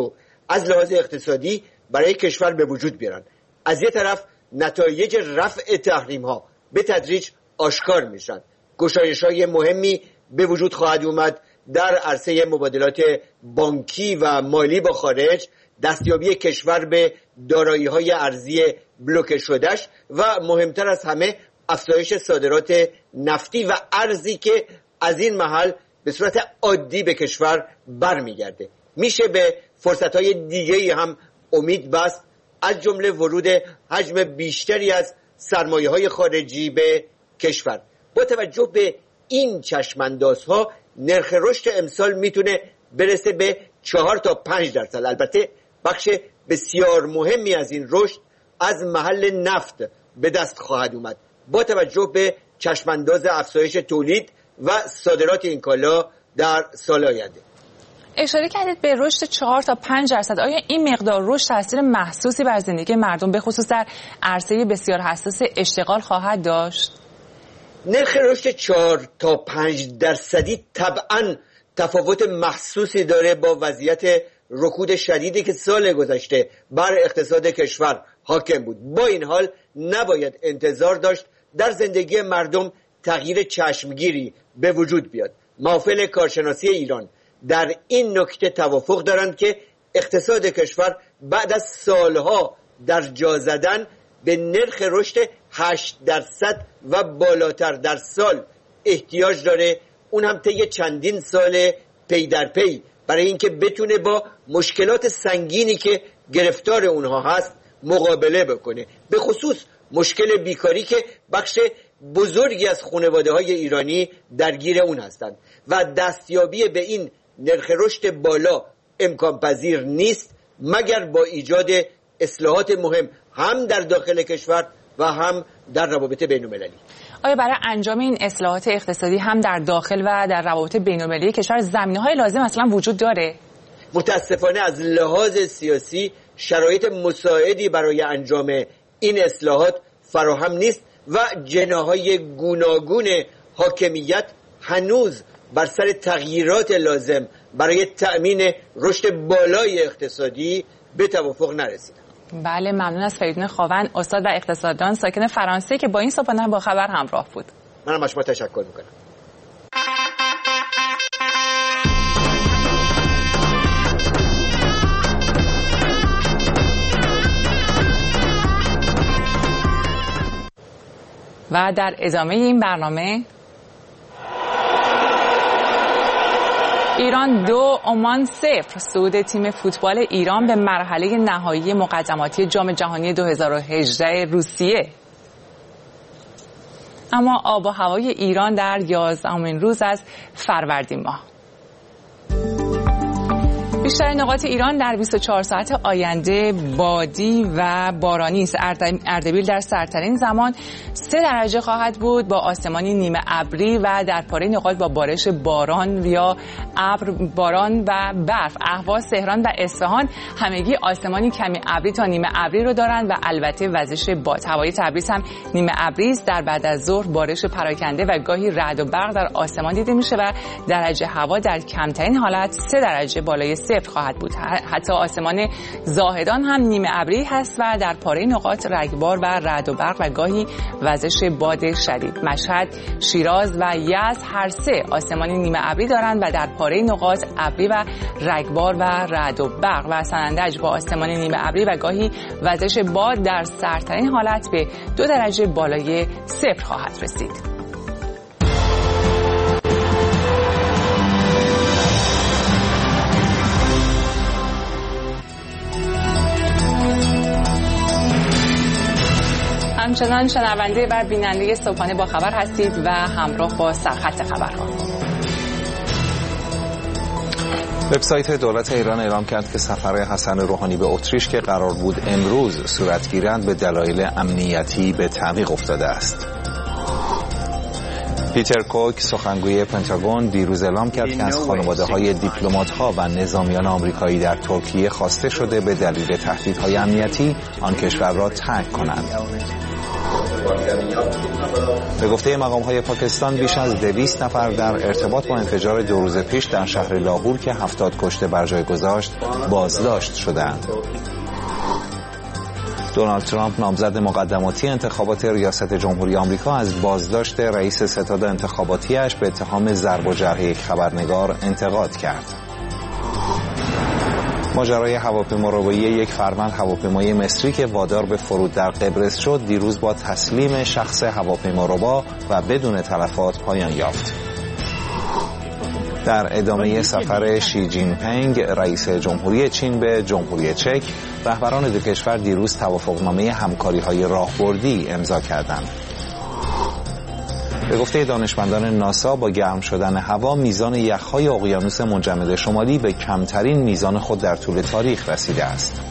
از لحاظ اقتصادی برای کشور به وجود بیارن. از یه طرف نتایج رفع تحریم ها به تدریج آشکار میشن. گشایش‌های مهمی به وجود خواهد اومد در عرصه مبادلات بانکی و مالی با خارج، دستیابی کشور به دارایی‌های ارزی بلوکه شدهش و مهمتر از همه افزایش صادرات نفتی و ارزی که از این محل به صورت عادی به کشور برمیگرده. میشه به فرصت‌های دیگه‌ای هم امید بست، از جمله ورود حجم بیشتری از سرمایه‌های خارجی به کشور. با توجه به این چشم‌اندازها نرخ رشد امسال میتونه برسه به 4 تا 5%. البته بخش بسیار مهمی از این رشد از محل نفت به دست خواهد اومد با توجه به چشم‌انداز افزایش تولید و صادرات این کالا در سال آینده.
اشاره کردید به رشد 4 تا 5%. آیا این مقدار رشد تاثیر محسوسی بر زندگی مردم به خصوص در عرصه بسیار حساس اشتغال خواهد داشت؟
نرخ رشد 4 تا 5% طبعاً تفاوت محسوسی داره با وضعیت رکود شدیدی که سال گذشته بر اقتصاد کشور حاکم بود. با این حال نباید انتظار داشت در زندگی مردم تغییر چشمگیری به وجود بیاد. محافل کارشناسی ایران در این نکته توافق دارند که اقتصاد کشور بعد از سالها در جا زدن به نرخ رشد 8% و بالاتر در سال احتیاج داره، اون هم طی چندین سال پی در پی، برای اینکه بتونه با مشکلات سنگینی که گرفتار اونها هست مقابله بکنه، به خصوص مشکل بیکاری که بخش بزرگی از خانواده‌های ایرانی درگیر اون هستند و دستیابی به این نرخ رشد بالا امکان پذیر نیست مگر با ایجاد اصلاحات مهم هم در داخل کشور و هم در روابط بین‌المللی.
آیا برای انجام این اصلاحات اقتصادی هم در داخل و در روابط بین‌المللی کشور زمینه‌های لازم اصلا وجود داره؟
متاسفانه از لحاظ سیاسی شرایط مساعدی برای انجام این اصلاحات فراهم نیست و جناح‌های گوناگون حاکمیت هنوز بر سر تغییرات لازم برای تأمین رشد بالای اقتصادی به توافق نرسیدند.
بله، ممنون از فریدون خاوند، استاد و اقتصاددان ساکن فرانسه که با این صبحانه با خبر همراه بود.
منم از شما تشکر میکنم.
و در ادامه این برنامه ایران 2 عمان 0 صعود تیم فوتبال ایران به مرحله نهایی مقدماتی جام جهانی 2018 روسیه. اما آب و هوای ایران در 11مین روز از فروردین ماه. بیشتر نقاط ایران در 24 ساعت آینده بادی و بارانی است. اردبیل در سردترین زمان 3 درجه خواهد بود با آسمانی نیمه ابری و در پاره نقاط با بارش باران یا ابر، باران و برف. اهواز، تهران و اصفهان همگی آسمانی کمی ابری تا نیمه ابری رو دارند و البته وزش باد. هوای تبریز هم نیمه ابری است. در بعد از ظهر بارش پراکنده و گاهی رعد و برق در آسمان دیده میشه و درجه هوا در کمترین حالت 3 درجه بالای صفر خواهد بود. حتی آسمان زاهدان هم نیمه ابری هست و در پاره نقاط رگبار و رعد و برق و گاهی وزش باد شدید. مشهد، شیراز و یزد هر 3 آسمانی نیمه ابری دارند و در پاره نقاط ابری و رگبار و رعد و برق و سنندج با آسمانی نیمه ابری و گاهی وزش باد در سردترین حالت به 2 درجه بالای صفر خواهد رسید. همچنان شنونده و بیننده صبحانه با خبر هستید و همراه با سرخط خبرها.
وبسایت دولت ایران اعلام کرد که سفر حسن روحانی به اتریش که قرار بود امروز صورت گیرد به دلایل امنیتی به تعویق افتاده است. پیتر کوک، سخنگوی پنتاگون، دیروز اعلام کرد که از خانواده‌های دیپلمات‌ها و نظامیان آمریکایی در ترکیه خواسته شده به دلیل تهدیدهای امنیتی آن کشور را ترک کنند. به گفته مقام‌های پاکستان بیش از 200 نفر در ارتباط با انفجار 2 روز پیش در شهر لاهور که 70 کشته بر جای گذاشت بازداشت شدند. دونالد ترامپ نامزد مقدماتی انتخابات ریاست جمهوری آمریکا از بازداشت رئیس ستاد انتخاباتیش به اتهام ضرب و جرح یک خبرنگار انتقاد کرد. ماجرای هواپیماروایی یک فرمند هواپیمای مصری که وادار به فرود در قبرس شد دیروز با تسلیم شخص هواپیماربا و بدون تلفات پایان یافت. در ادامه سفر شی جین پینگ رئیس جمهوری چین به جمهوری چک، رهبران دو کشور دیروز توافقنامه همکاری‌های راهبردی امضا کردند. به گفته دانشمندان ناسا با گرم شدن هوا میزان یخ‌های اقیانوس منجمد شمالی به کمترین میزان خود در طول تاریخ رسیده است.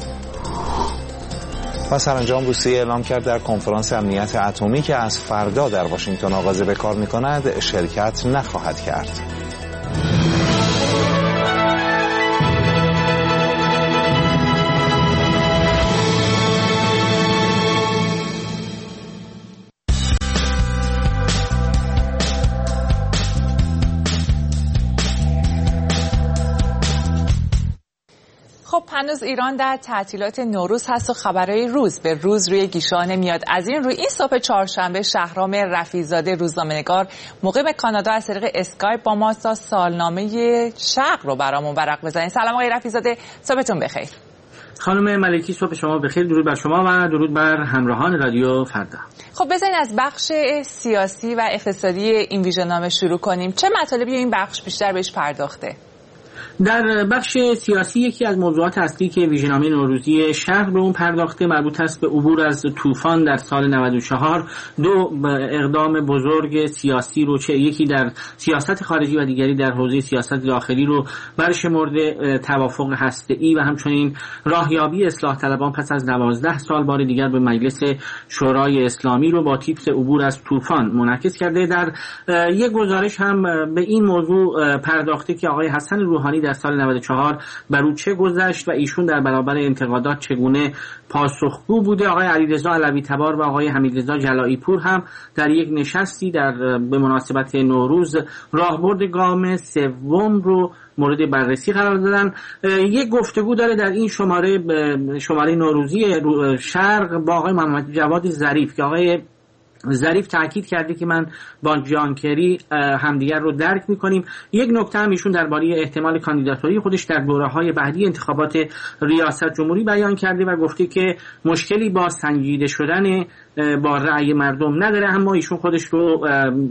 و سرانجام روسیه اعلام کرد در کنفرانس امنیت اتمی که از فردا در واشنگتن آغاز به کار می‌کند شرکت نخواهد کرد.
هنوز ایران در تعطیلات نوروز هست و خبرهای روز به روز روی گیشه‌ها نمیاد. از این روی این صبح چهارشنبه شهرام رفیع‌زاده روزنامه‌نگار مقیم کانادا از طریق اسکایپ با ما تا سالنامه شرق رو برامون ورق بزنید. سلام آقای رفیع‌زاده، صبحتون بخیر.
خانم ملکی صبح شما بخیر، درود بر شما و درود بر همراهان رادیو فردا.
خب بزنید از بخش سیاسی و اقتصادی این ویژنامه شروع کنیم. چه مطالبی این بخش بیشتر بهش پرداخته؟
در بخش سیاسی یکی از موضوعات اصلی که ویژنامه نوروزی شرق به اون پرداخته مربوط است به عبور از طوفان در سال 94. 2 اقدام بزرگ سیاسی رو، یکی در سیاست خارجی و دیگری در حوزه سیاست داخلی رو برشمرده، توافق هسته‌ای و همچنین راهیابی اصلاح طلبان پس از 12 سال بار دیگر به مجلس شورای اسلامی رو با تیتر عبور از طوفان منعکس کرده. در یک گزارش هم به این موضوع پرداخته که آقای حسن روحانی در سال 94 بر او چه گذشت و ایشون در برابر انتقادات چگونه پاسخگو بوده. آقای علیرضا علوی تبار و آقای حمیدرضا جلائی پور هم در یک نشستی به مناسبت نوروز راهبرد گام سوم رو مورد بررسی قرار دادن. یک گفتگو داره در این شماره نوروزی شرق با آقای محمد جواد ظریف که آقای ظریف تاکید کرده که من با جان کری همدیگر رو درک می‌کنیم. یک نکته هم ایشون درباره احتمال کاندیداتوری خودش در دوره‌های بعدی انتخابات ریاست جمهوری بیان کرده و گفته که مشکلی با سنجیده شدن با رأی مردم نداره، اما ایشون خودش رو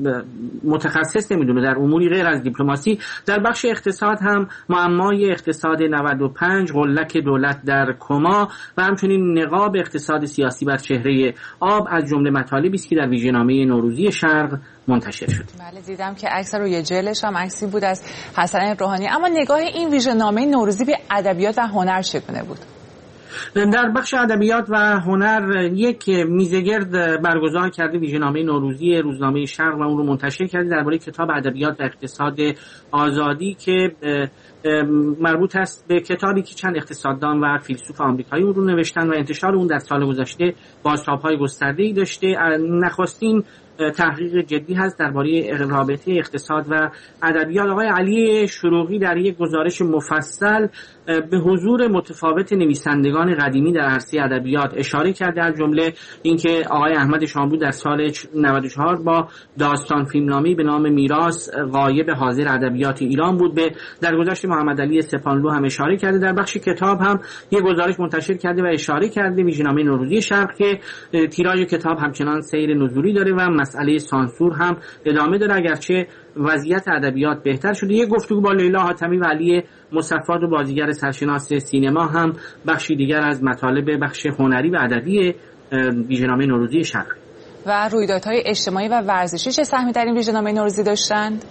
متخصص نمیدونه در اموری غیر از دیپلماسی. در بخش اقتصاد هم معمای اقتصاد 95، غلک دولت در کما و همچنین نقاب اقتصاد سیاسی بر چهره آب از جمله مطالبی است که در ویژنامه نوروزی شرق منتشر شد.
بله دیدم که عکس روی جلش هم عکسی بود از حسن روحانی. اما نگاه این ویژنامه نوروزی به ادبیات و هنر چگونه بود؟
در بخش ادبیات و هنر یک میزگرد برگزار کرده ویژنامه نوروزی روزنامه شرق و اون رو منتشر کرده درباره کتاب ادبیات و اقتصاد آزادی که مربوط است به کتابی که چند اقتصاددان و فیلسوف آمریکایی اون رو نوشتن و انتشار اون در سال گذشته بازتاب‌های گسترده‌ای داشته. نخستین تحقیق جدی هست درباره رابطه اقتصاد و ادبیات. آقای علی شروقی در یک گزارش مفصل به حضور متفاوت نویسندگان قدیمی در عرصه ادبیات اشاره کرده، از جمله اینکه آقای احمد شاملو در سال 94 با داستان فیلمنامه‌ای به نام میراث غایب حاضر ادبیات ایران بود. به درگذشت محمد علی سپانلو هم اشاره کرده. در بخش کتاب هم یک گزارش منتشر کرده و اشاره کرده ویژنامه نوروزی شرق که تیراژ کتاب همچنان سیر نزولی داره و مسئله سانسور هم ادامه داره، اگرچه وضعیت ادبیات بهتر شده. یک گفتگو با لیلا حاتمی و علی مصفا و بازیگر سرشناس سینما هم بخشی دیگر از مطالب بخش هنری و ادبی ویژنامه نوروزی شرق.
و رویدادهای اجتماعی و ورزشی چه سهمی در این ویژنامه نوروزی داشتند؟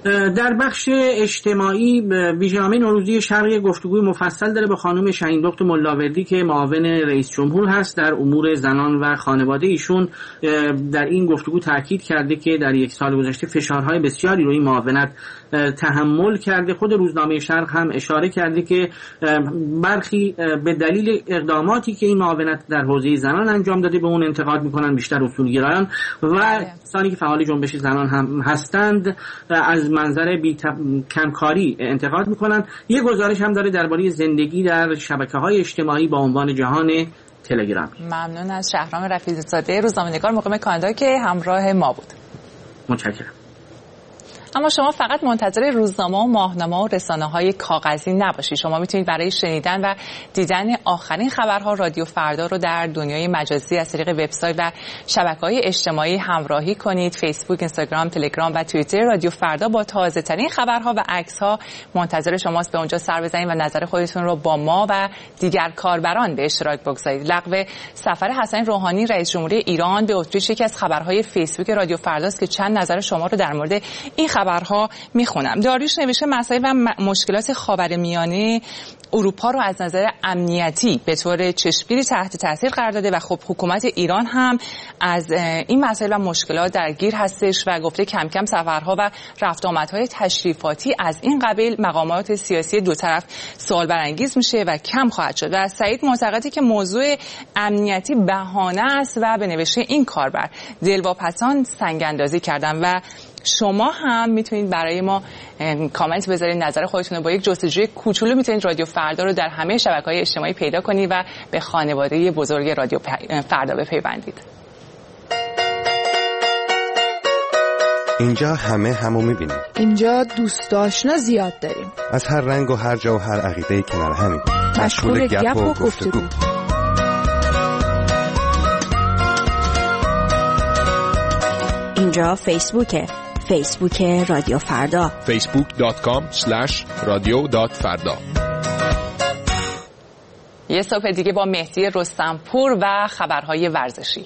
در بخش اجتماعی ویژه‌نامه نوروزی شرق گفتگوی مفصل داره با خانم شهین‌بخت ملاوردی که معاون رئیس جمهور هست در امور زنان و خانواده. ایشون در این گفتگو تاکید کرده که در یک سال گذشته فشارهای بسیاری روی معاونت تحمل کرده. خود روزنامه شرق هم اشاره کرده که برخی به دلیل اقداماتی که این معاونت در حوزه زنان انجام داده به اون انتقاد میکنن، بیشتر اصولگرایان و کسانی که فعال جنبش زنان هم هستند از منظر کمکاری انتقاد میکنن. یه گزارش هم داره درباره زندگی در شبکه‌های اجتماعی با عنوان جهان تلگرام.
ممنون از شهرام رفیع‌زاده روزنامه‌نگار مقیم کانادا که همراه ما بود.
متشکرم.
اما شما فقط منتظر روزنامه و ماهنامه و رسانه‌های کاغذی نباشید. شما میتونید برای شنیدن و دیدن آخرین خبرها رادیو فردا رو در دنیای مجازی از طریق وبسایت و شبکه‌های اجتماعی همراهی کنید. فیسبوک، اینستاگرام، تلگرام و توییتر رادیو فردا با تازه‌ترین خبرها و عکس‌ها منتظر شماست. به اونجا سر بزنید و نظر خودتون رو با ما و دیگر کاربران به اشتراک بگذارید. لغو سفر حسن روحانی رئیس جمهوری ایران به اتریش یکی از خبرهای فیسبوک رادیو فرداست که چند نظر شما رو در مورد این خبرها میخونم. داریوش نوشته مسائل و مشکلات خاورمیانه اروپا رو از نظر امنیتی به طور چشمگیری تحت تاثیر قرار داده و خب حکومت ایران هم از این مسائل و مشکلات درگیر هستش و گفته کم کم سفرها و رفت آمدهای تشریفاتی از این قبیل مقامات سیاسی دو طرف سوال برانگیز میشه و کم خواهد شد. و سعید معتقده که موضوع امنیتی بهانه است و به نوشته این کاربر دلواپسان سنگ اندازی کردن و شما هم میتونید برای ما کامنت بذارید، نظر خودتون رو با یک جستجوی کوچولو میتونید رادیو فردا رو در همه شبکه‌های اجتماعی پیدا کنید و به خانواده بزرگ رادیو فردا بپیوندید.
اینجا همو میبینیم.
اینجا دوست آشنا زیاد داریم.
از هر رنگ و هر جا و هر عقیده‌ای کنار همیم.
مشغول گپ و گفتگو.
اینجا فیسبوک رادیو فردا.
facebook.com/radio.farda.
یه صبح دیگه با مهدی رستمپور و خبرهای ورزشی.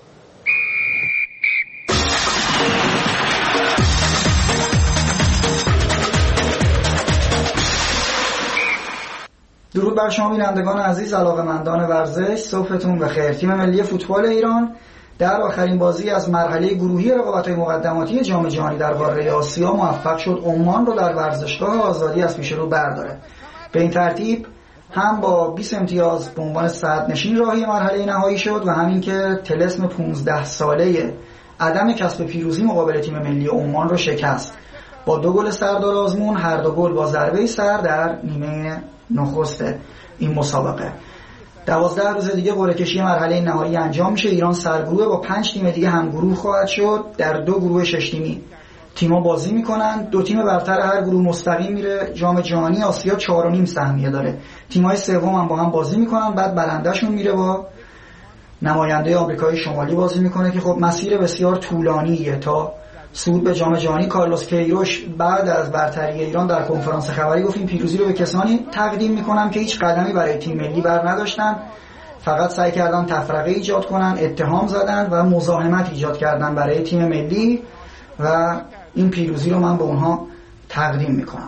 درود بر شما بینندگان عزیز، علاقه‌مندان ورزش، صبحتون بخیر. تیم ملی فوتبال ایران در آخرین بازی از مرحله گروهی رقابت‌های مقدماتی جام جهانی در قاره آسیا موفق شد عمان رو در ورزشگاه آزادی از پیش رو برداره. به این ترتیب هم با 20 امتیاز به عنوان صدرنشین راهی مرحله نهایی شد و همین که طلسم 15 ساله عدم کسب پیروزی مقابل تیم ملی عمان رو شکست با 2 گل سردار آزمون، هر 2 گل با ضربه سر در نیمه نخست این مسابقه. 12 روز دیگه قرعه کشی مرحله نهایی انجام میشه. ایران سرگروه با 5 تیم دیگه هم گروه خواهد شد. در 2 گروه 6 تیمی تیم‌ها بازی میکنن. 2 تیم برتر هر گروه مستقیم میره جام جهانی آسیا. 4.5 سهمیه داره. تیم‌های سوم هم با هم بازی میکنن. بعد برنده‌شون میره با نماینده آمریکای شمالی بازی میکنه که خب مسیر بسیار طولانیه تا صعود به جام جهانی. کارلوس کیروش بعد از برتری ایران در کنفرانس خبری گفت این پیروزی رو به کسانی تقدیم میکنم که هیچ قدمی برای تیم ملی بر نداشتن، فقط سعی کردن تفرقه ایجاد کنن، اتهام زدن و مزاحمت ایجاد کردن برای تیم ملی و این پیروزی رو من به اونها تقدیم میکنم.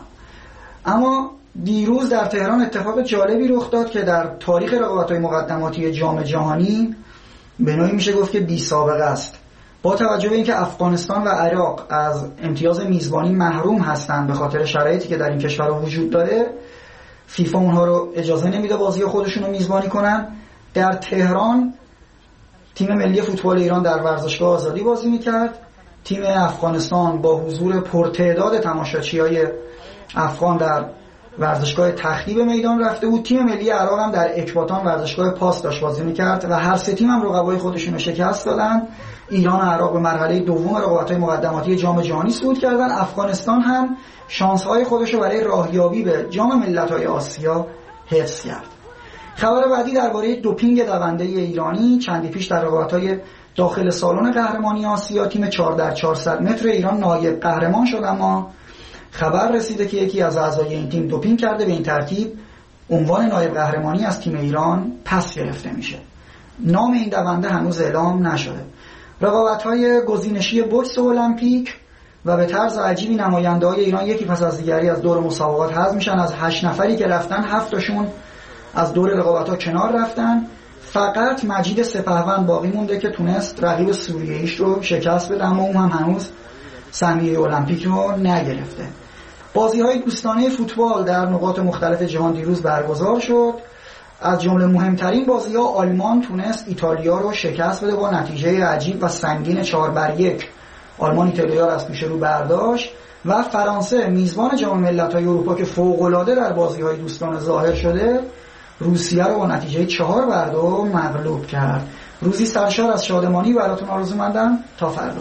اما دیروز در تهران اتفاق جالبی رخ داد که در تاریخ رقابت‌های مقدماتی جام جهانی به نوعی میشه گفت که بی سابقه است. با توجه به اینکه افغانستان و عراق از امتیاز میزبانی محروم هستند به خاطر شرایطی که در این کشورها وجود داره، فیفا اونها رو اجازه نمیده بازی خودشون رو میزبانی کنن. در تهران تیم ملی فوتبال ایران در ورزشگاه آزادی بازی میکرد. تیم افغانستان با حضور پرتعداد تماشاچیای افغان در ورزشگاه تخریب میدان رفته بود. تیم ملی عراق هم در اکباتان ورزشگاه پاس داشت بازی میکرد و هر سه تیم هم رقبای خودشون رو شکست دادن. ایران و عراق به مرحله دوم رقابت‌های مقدماتی جام جهانی صعود کردن. افغانستان هم شانس‌های خودش رو برای راهیابی به جام ملت‌های آسیا حفظ کرد. خبر بعدی درباره دوپینگ دونده ایرانی. چندی پیش در رقابت‌های داخل سالن قهرمانی آسیا تیم 4x400 متر ایران نایب قهرمان شد، اما خبر رسیده که یکی از اعضای این تیم دوپینگ کرده. به این ترتیب عنوان نایب قهرمانی از تیم ایران پس گرفته میشه. نام این دونده هنوز اعلام نشده. رقابت‌های گزینشی بوکس المپیک و به طرز عجیبی نماینده‌های ایران یکی پس از دیگری از دور مسابقات حذف میشن. از 8 نفری که رفتن 7 تاشون از دور رقابت‌ها کنار رفتن. فقط مجید سپهبند باقی مونده که تونست رقیب سوریه‌ایش رو شکست بده، اما اون هم هنوز سهمیه المپیک رو نگرفته. بازی‌های دوستانه فوتبال در نقاط مختلف جهان دیروز برگزار شد. از جمله مهمترین بازی‌ها آلمان تونست ایتالیا رو شکست بده با نتیجه عجیب و سنگین 4-1. آلمان ایتالیا رو از پیش رو برداشت و فرانسه میزبان جام ملت‌های اروپا که فوق‌العاده در بازی‌های دوستانه ظاهر شده، روسیه رو با نتیجه 4-2 مغلوب کرد. روزی سرشار از شادمانی براتون آرزومندم. تا فردا.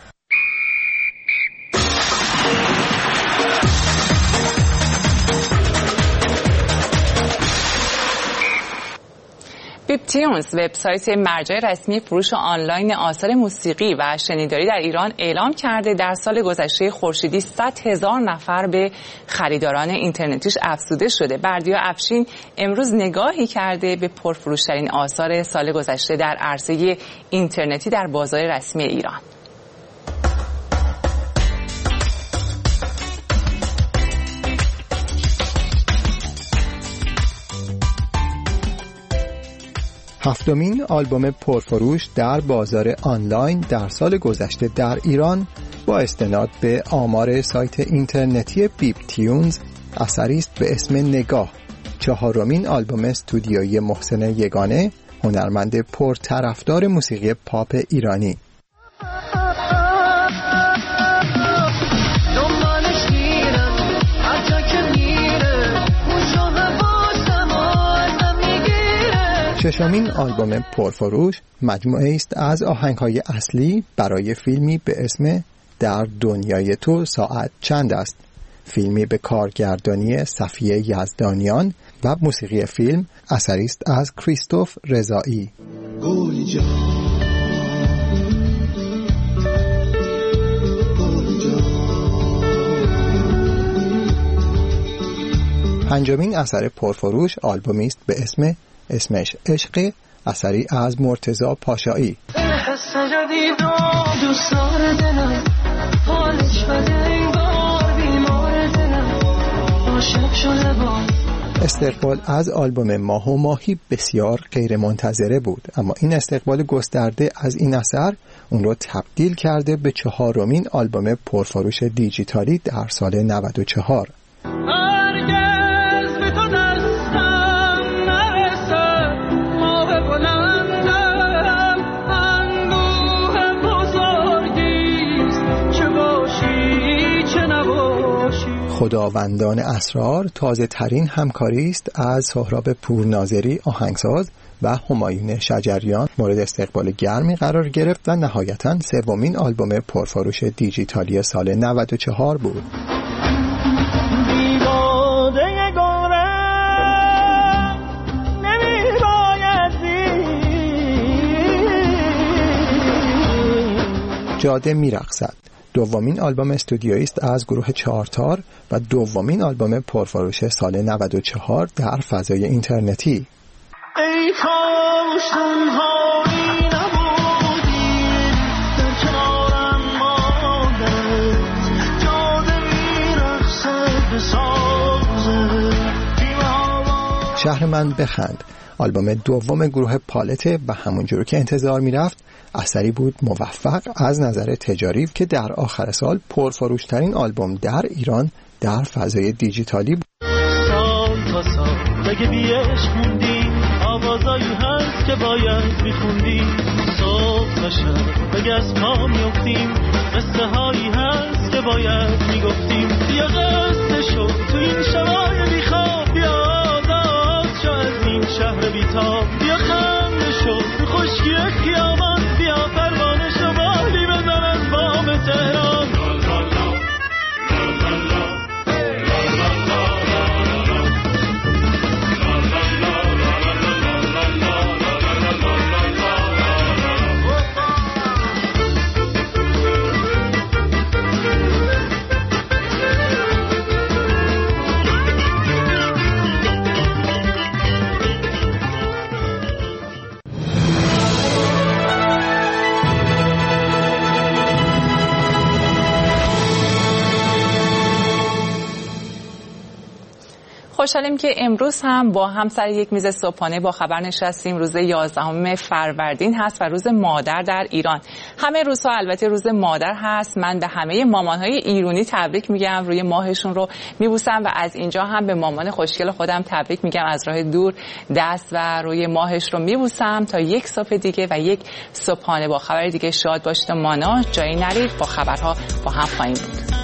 بیپتیونز، وبسایت مرجع رسمی فروش آنلاین آثار موسیقی و شنیداری در ایران، اعلام کرده در سال گذشته خورشیدی 100,000 نفر به خریداران اینترنتیش افزوده شده. بردیا افشین امروز نگاهی کرده به پرفروشترین آثار سال گذشته در عرصه اینترنتی در بازار رسمی ایران.
هفتمین آلبوم پرفروش در بازار آنلاین در سال گذشته در ایران با استناد به آمار سایت اینترنتی بیپتیونز اثری است به اسم نگاه، چهارمین آلبوم استودیویی محسن یگانه، هنرمند پرطرفدار موسیقی پاپ ایرانی. ششمین آلبوم پرفروش مجموعه است از آهنگ‌های اصلی برای فیلمی به اسم در دنیای تو ساعت چند است، فیلمی به کارگردانی صفیه یزدانیان و موسیقی فیلم اثری است از کریستوف رضایی. پنجمین اثر پرفروش آلبومی است به اسمش عشق، اثری از مرتضی پاشایی. استقبال از آلبوم ماه و ماهی بسیار غیر منتظره بود، اما این استقبال گسترده از این اثر اون رو تبدیل کرده به چهارمین آلبوم پرفروش دیجیتالی در سال 94. خداوندان اسرار تازه ترین همکاری است از سهراب پورناظری آهنگساز و همایون شجریان مورد استقبال گرمی قرار گرفت و نهایتاً سومین آلبوم پرفروش دیجیتالی سال 94 بود. جاده میرقصد دومین آلبوم استودیویی است از گروه چهارتار و دومین آلبوم پرفروش سال 94 در فضای اینترنتی. ای کاش تنهایی نبودی در کنارم ماندت، جاده میرقصد به سازت. شهر من بخند آلبوم دوم گروه پالته و همونجور که انتظار میرفت اثری بود موفق از نظر تجاری که در آخر سال پرفروشترین آلبوم در ایران در فضای دیجیتالی بود.
سال تا سال اگه بیش موندی، آوازایی هست که باید میخوندی، صبح و شب اگه از پا میفتیم، قصه هایی هست که باید میگفتیم. بیا قصه شو تو این شبای بیخواب، بیا آزاد شو از این شهر بیتاب، بیا خنده شو تو خشکی خیابان، بیا پروانه شو بالی بزن از بام تهران.
خوشحالیم که امروز هم با هم سر یک میز صبحانه با خبر نشستیم. روز 11 فروردین هست و روز مادر در ایران. همه روزها البته روز مادر هست. من به همه مامانهای ایرانی تبریک میگم، روی ماهشون رو میبوسم و از اینجا هم به مامان خوشگل خودم تبریک میگم، از راه دور دست و روی ماهش رو میبوسم. تا یک صبح دیگه و یک صبحانه با خبر دیگه شاد باشید و مانا جایی نرید. با خبرها با هم خواهیم بود.